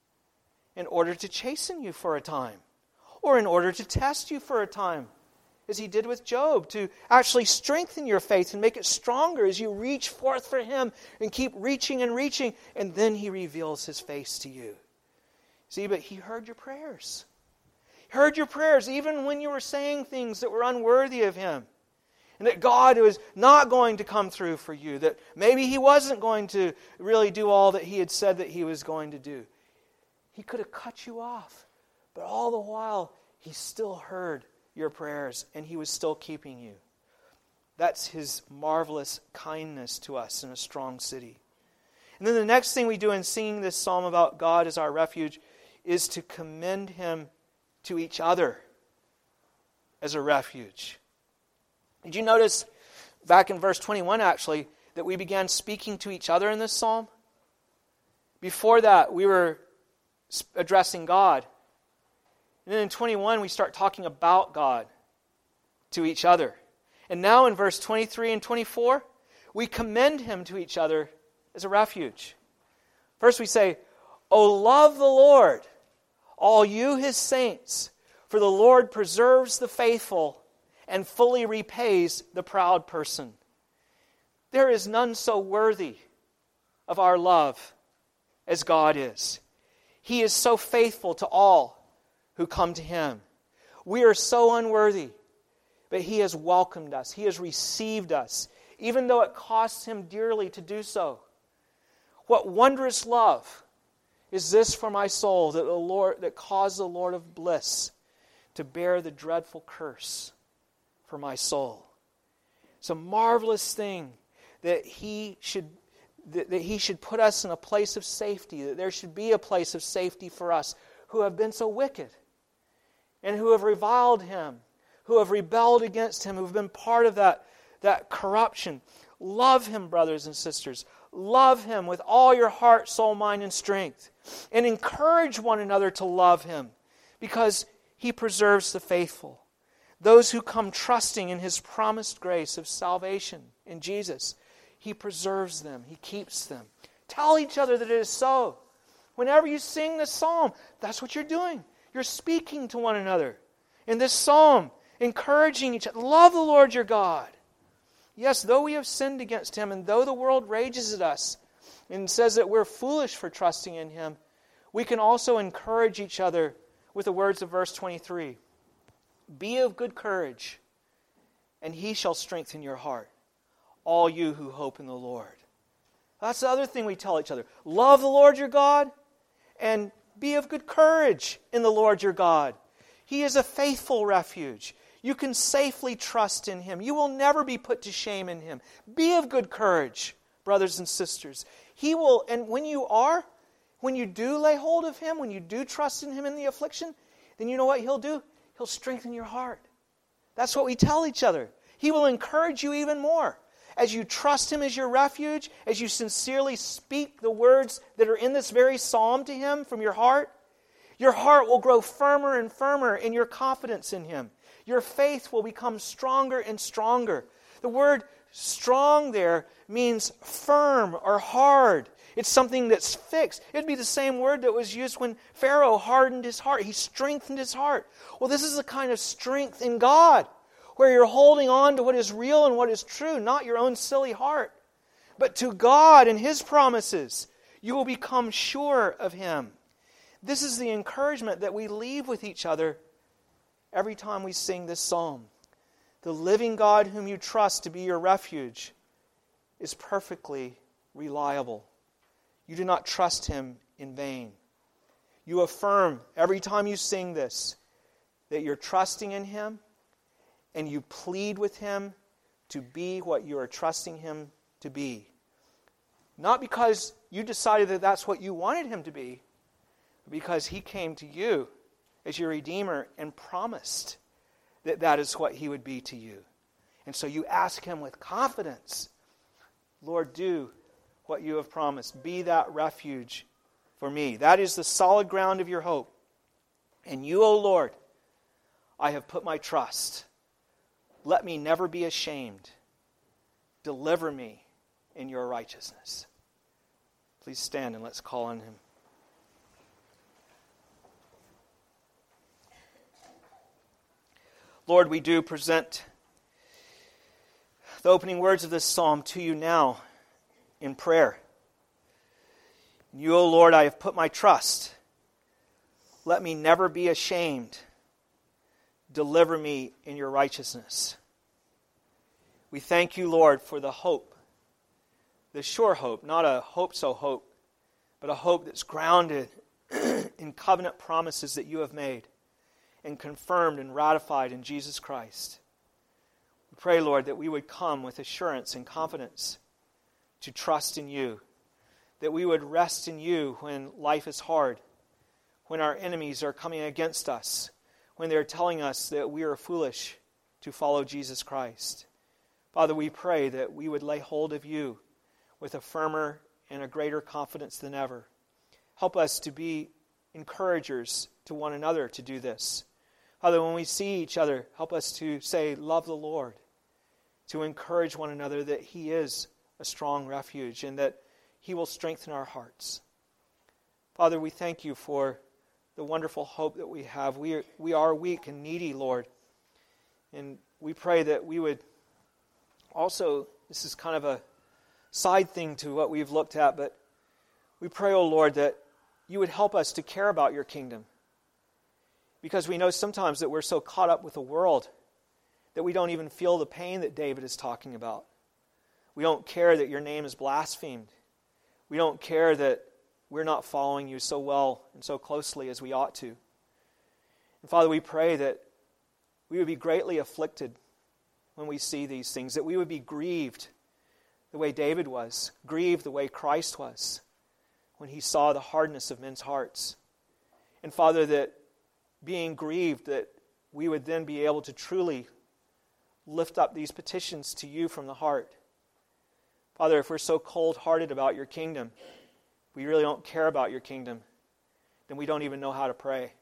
in order to chasten you for a time, or in order to test you for a time, as He did with Job, to actually strengthen your faith and make it stronger as you reach forth for Him and keep reaching and reaching, and then He reveals His face to you. See, but He heard your prayers. He heard your prayers even when you were saying things that were unworthy of Him. And that God was not going to come through for you. That maybe He wasn't going to really do all that He had said that He was going to do. He could have cut you off. But all the while, He still heard your prayers and He was still keeping you. That's His marvelous kindness to us in a strong city. And then the next thing we do in singing this psalm about God as our refuge is to commend Him to each other as a refuge. Did you notice back in verse twenty-one actually that we began speaking to each other in this psalm? Before that we were addressing God. And then in twenty-one we start talking about God to each other. And now in verse twenty-three and twenty-four we commend Him to each other as a refuge. First we say, "O love the Lord, all you His saints, for the Lord preserves the faithful and fully repays the proud person. There is none so worthy of our love as God is. He is so faithful to all who come to Him. We are so unworthy, but He has welcomed us. He has received us, even though it costs Him dearly to do so. What wondrous love is this for my soul, that the Lord that caused the Lord of bliss to bear the dreadful curse for my soul." It's a marvelous thing that He should that, that He should put us in a place of safety, that there should be a place of safety for us who have been so wicked and who have reviled Him, who have rebelled against Him, who have been part of that, that corruption. Love Him, brothers and sisters. Love Him with all your heart, soul, mind, and strength. And encourage one another to love Him, because He preserves the faithful. Those who come trusting in His promised grace of salvation in Jesus, He preserves them. He keeps them. Tell each other that it is so. Whenever you sing this psalm, that's what you're doing. You're speaking to one another. In this psalm, encouraging each other. Love the Lord your God. Yes, though we have sinned against Him, and though the world rages at us and says that we're foolish for trusting in Him, we can also encourage each other with the words of verse twenty-three. "Be of good courage, and He shall strengthen your heart, all you who hope in the Lord." That's the other thing we tell each other. Love the Lord your God, and be of good courage in the Lord your God. He is a faithful refuge. You can safely trust in Him. You will never be put to shame in Him. Be of good courage, brothers and sisters. He will, and when you are, when you do lay hold of Him, when you do trust in Him in the affliction, then you know what He'll do? He'll strengthen your heart. That's what we tell each other. He will encourage you even more. As you trust Him as your refuge, as you sincerely speak the words that are in this very psalm to Him from your heart, your heart will grow firmer and firmer in your confidence in Him. Your faith will become stronger and stronger. The word strong there means firm or hard. It's something that's fixed. It'd be the same word that was used when Pharaoh hardened his heart. He strengthened his heart. Well, this is a kind of strength in God, where you're holding on to what is real and what is true, not your own silly heart, but to God and His promises. You will become sure of Him. This is the encouragement that we leave with each other every time we sing this psalm. The living God whom you trust to be your refuge is perfectly reliable. You do not trust Him in vain. You affirm every time you sing this that you're trusting in Him, and you plead with Him to be what you are trusting Him to be. Not because you decided that that's what you wanted Him to be, but because He came to you as your Redeemer and promised that that is what He would be to you. And so you ask Him with confidence, Lord, do what you have promised. Be that refuge for me. That is the solid ground of your hope. And you, O Lord, I have put my trust. Let me never be ashamed. Deliver me in your righteousness. Please stand and let's call on him. Lord, we do present the opening words of this psalm to you now in prayer. In you, O Lord, I have put my trust. Let me never be ashamed. Deliver me in your righteousness. We thank you, Lord, for the hope, the sure hope, not a hope-so hope, but a hope that's grounded in covenant promises that you have made and confirmed and ratified in Jesus Christ. We pray, Lord, that we would come with assurance and confidence to trust in you, that we would rest in you when life is hard, when our enemies are coming against us, when they're telling us that we are foolish to follow Jesus Christ. Father, we pray that we would lay hold of you with a firmer and a greater confidence than ever. Help us to be encouragers to one another to do this. Father, when we see each other, help us to say, love the Lord, to encourage one another that he is a strong refuge and that he will strengthen our hearts. Father, we thank you for the wonderful hope that we have. We are, we are weak and needy, Lord. And we pray that we would also, this is kind of a side thing to what we've looked at, but we pray, oh Lord, that you would help us to care about your kingdom. Because we know sometimes that we're so caught up with the world that we don't even feel the pain that David is talking about. We don't care that your name is blasphemed. We don't care that we're not following you so well and so closely as we ought to. And Father, we pray that we would be greatly afflicted when we see these things, that we would be grieved the way David was, grieved the way Christ was when he saw the hardness of men's hearts. And Father, that being grieved, that we would then be able to truly lift up these petitions to you from the heart. Father, if we're so cold-hearted about your kingdom, we really don't care about your kingdom, then we don't even know how to pray.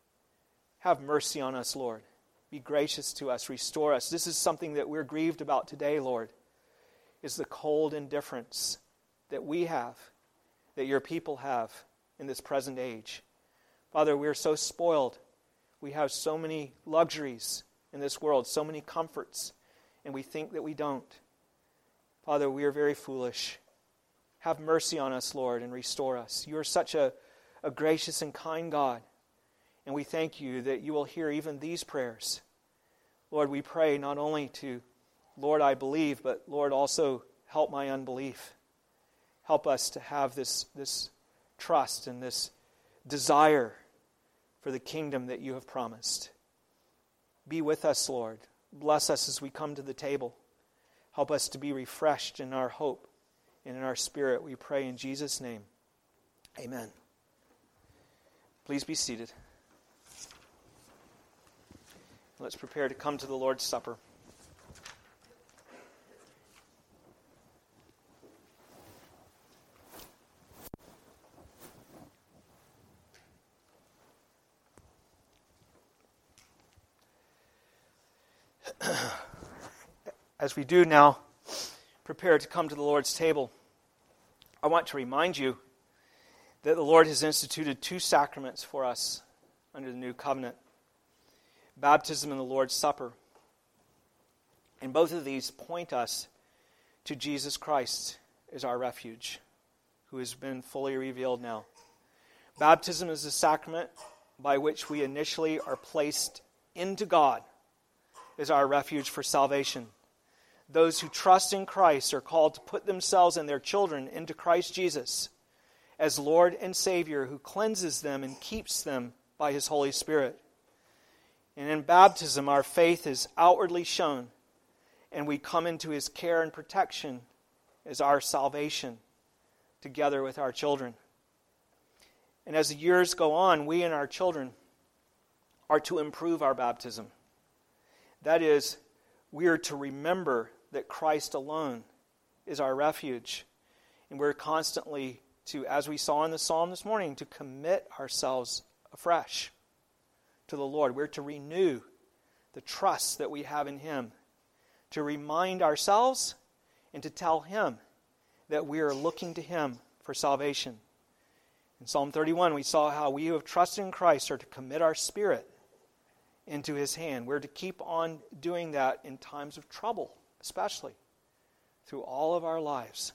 Have mercy on us, Lord. Be gracious to us. Restore us. This is something that we're grieved about today, Lord, is the cold indifference that we have, that your people have in this present age. Father, we're so spoiled. We have so many luxuries in this world, so many comforts, and we think that we don't. Father, we are very foolish. Have mercy on us, Lord, and restore us. You are such a, a gracious and kind God, and we thank you that you will hear even these prayers. Lord, we pray not only to, Lord, I believe, but Lord, also help my unbelief. Help us to have this, this trust and this desire for the kingdom that you have promised. Be with us, Lord. Bless us as we come to the table. Help us to be refreshed in our hope and in our spirit. We pray in Jesus' name. Amen. Please be seated. Let's prepare to come to the Lord's Supper. As we do now prepare to come to the Lord's table, I want to remind you that the Lord has instituted two sacraments for us under the new covenant: baptism and the Lord's Supper. And both of these point us to Jesus Christ as our refuge, who has been fully revealed now. Baptism is the sacrament by which we initially are placed into God as our refuge for salvation. Those who trust in Christ are called to put themselves and their children into Christ Jesus as Lord and Savior, who cleanses them and keeps them by His Holy Spirit. And in baptism, our faith is outwardly shown, and we come into His care and protection as our salvation, together with our children. And as the years go on, we and our children are to improve our baptism. That is, we are to remember that Christ alone is our refuge. And we're constantly to, as we saw in the psalm this morning, to commit ourselves afresh to the Lord. We're to renew the trust that we have in Him to remind ourselves and to tell Him that we are looking to Him for salvation. In Psalm thirty-one, we saw how we who have trusted in Christ are to commit our spirit into His hand. We're to keep on doing that in times of trouble, especially through all of our lives.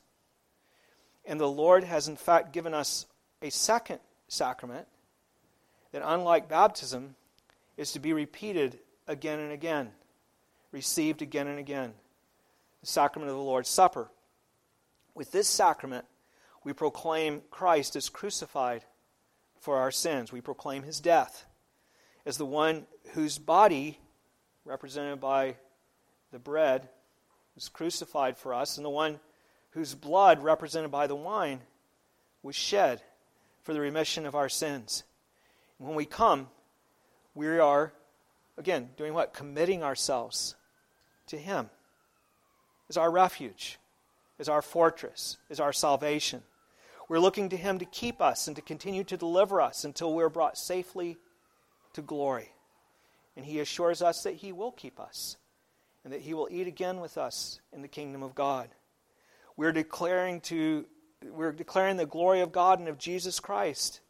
And the Lord has in fact given us a second sacrament that, unlike baptism, is to be repeated again and again, received again and again. The sacrament of the Lord's Supper. With this sacrament, we proclaim Christ as crucified for our sins. We proclaim His death as the one whose body, represented by the bread, was crucified for us, and the one whose blood, represented by the wine, was shed for the remission of our sins. And when we come, we are, again, doing what? Committing ourselves to Him as our refuge, as our fortress, as our salvation. We're looking to Him to keep us and to continue to deliver us until we're brought safely to glory. And He assures us that He will keep us and that He will eat again with us in the kingdom of God. We're declaring to we're declaring the glory of God and of Jesus Christ.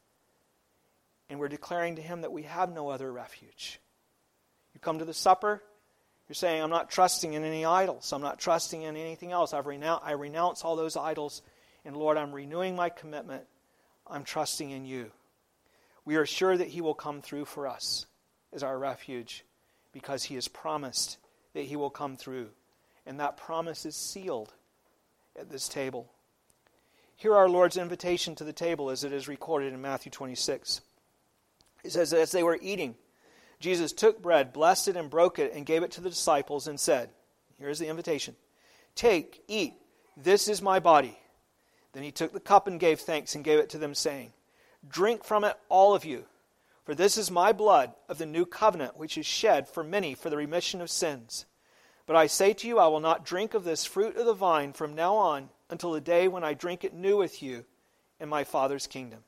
And we're declaring to Him that we have no other refuge. You come to the supper, you're saying, I'm not trusting in any idols. I'm not trusting in anything else. I've renoun- I renounce all those idols. And Lord, I'm renewing my commitment. I'm trusting in You. We are sure that He will come through for us as our refuge because He has promised that He will come through. And that promise is sealed at this table. Hear our Lord's invitation to the table as it is recorded in Matthew twenty-six. It says, as they were eating, Jesus took bread, blessed it, and broke it, and gave it to the disciples, and said, here's the invitation, take, eat, this is my body. Then He took the cup and gave thanks and gave it to them, saying, drink from it, all of you, for this is my blood of the new covenant, which is shed for many for the remission of sins. But I say to you, I will not drink of this fruit of the vine from now on until the day when I drink it new with you in my Father's kingdom.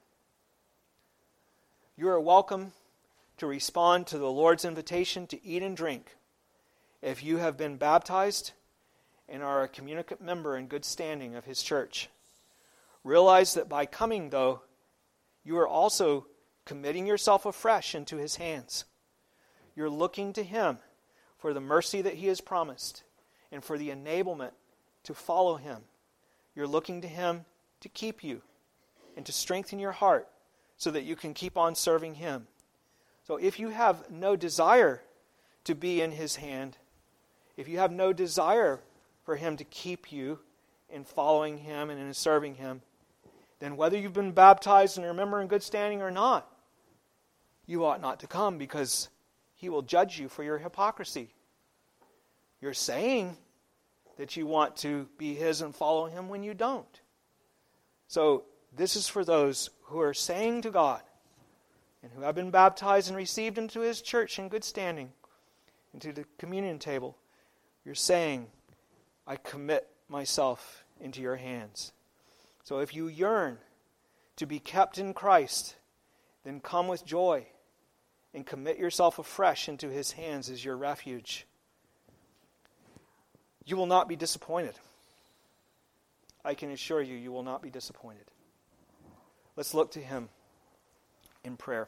You are welcome to respond to the Lord's invitation to eat and drink if you have been baptized and are a communicant member in good standing of His church. Realize that by coming, though, you are also committing yourself afresh into His hands. You're looking to Him for the mercy that He has promised and for the enablement to follow Him. You're looking to Him to keep you and to strengthen your heart so that you can keep on serving Him. So if you have no desire to be in His hand, if you have no desire for Him to keep you in following Him and in serving Him, then whether you've been baptized and remember in good standing or not, you ought not to come because He will judge you for your hypocrisy. You're saying that you want to be His and follow Him when you don't. So this is for those who are saying to God and who have been baptized and received into His church in good standing, into the communion table. You're saying, I commit myself into Your hands. So if you yearn to be kept in Christ, then come with joy and commit yourself afresh into His hands as your refuge. You will not be disappointed. I can assure you, you will not be disappointed. Let's look to Him in prayer.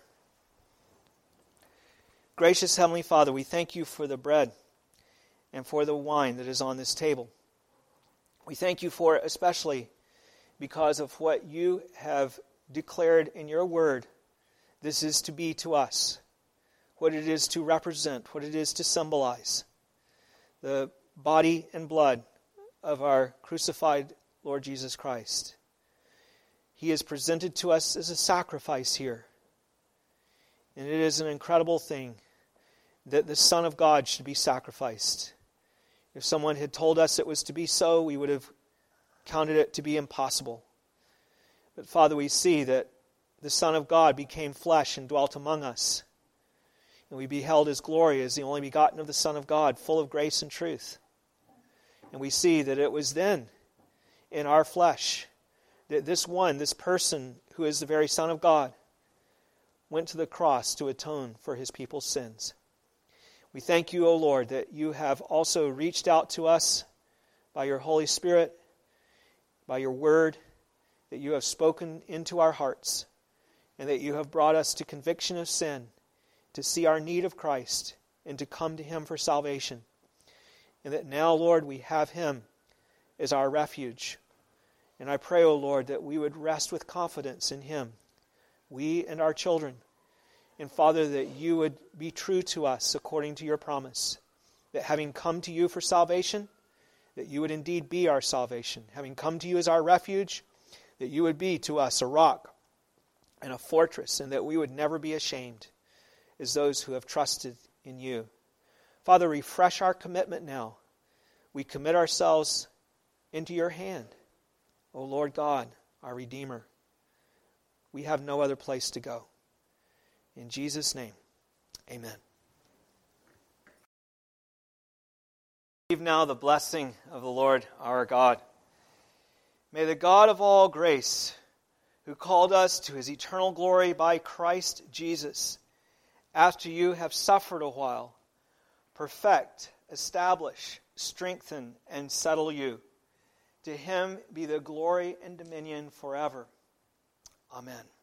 Gracious Heavenly Father, we thank You for the bread and for the wine that is on this table. We thank You for it especially because of what You have declared in Your word this is to be to us, what it is to represent, what it is to symbolize. The body and blood of our crucified Lord Jesus Christ. He is presented to us as a sacrifice here. And it is an incredible thing that the Son of God should be sacrificed. If someone had told us it was to be so, we would have counted it to be impossible. But Father, we see that the Son of God became flesh and dwelt among us. And we beheld His glory as the only begotten of the Son of God, full of grace and truth. And we see that it was then, in our flesh, that this one, this person who is the very Son of God, went to the cross to atone for His people's sins. We thank you, O Lord, that you have also reached out to us by your Holy Spirit, by your word, that you have spoken into our hearts, and that you have brought us to conviction of sin, to see our need of Christ, and to come to him for salvation. And that now, Lord, we have him as our refuge. And I pray, O Lord, that we would rest with confidence in him, we and our children. And Father, that you would be true to us according to your promise, that having come to you for salvation, that you would indeed be our salvation. Having come to you as our refuge, that you would be to us a rock and a fortress, and that we would never be ashamed as those who have trusted in you. Father, refresh our commitment now. We commit ourselves into your hand, O Lord God, our Redeemer. We have no other place to go. In Jesus' name, amen. Receive now the blessing of the Lord our God. May the God of all grace, who called us to his eternal glory by Christ Jesus, after you have suffered a while, perfect, establish, strengthen, and settle you. To him be the glory and dominion forever. Amen.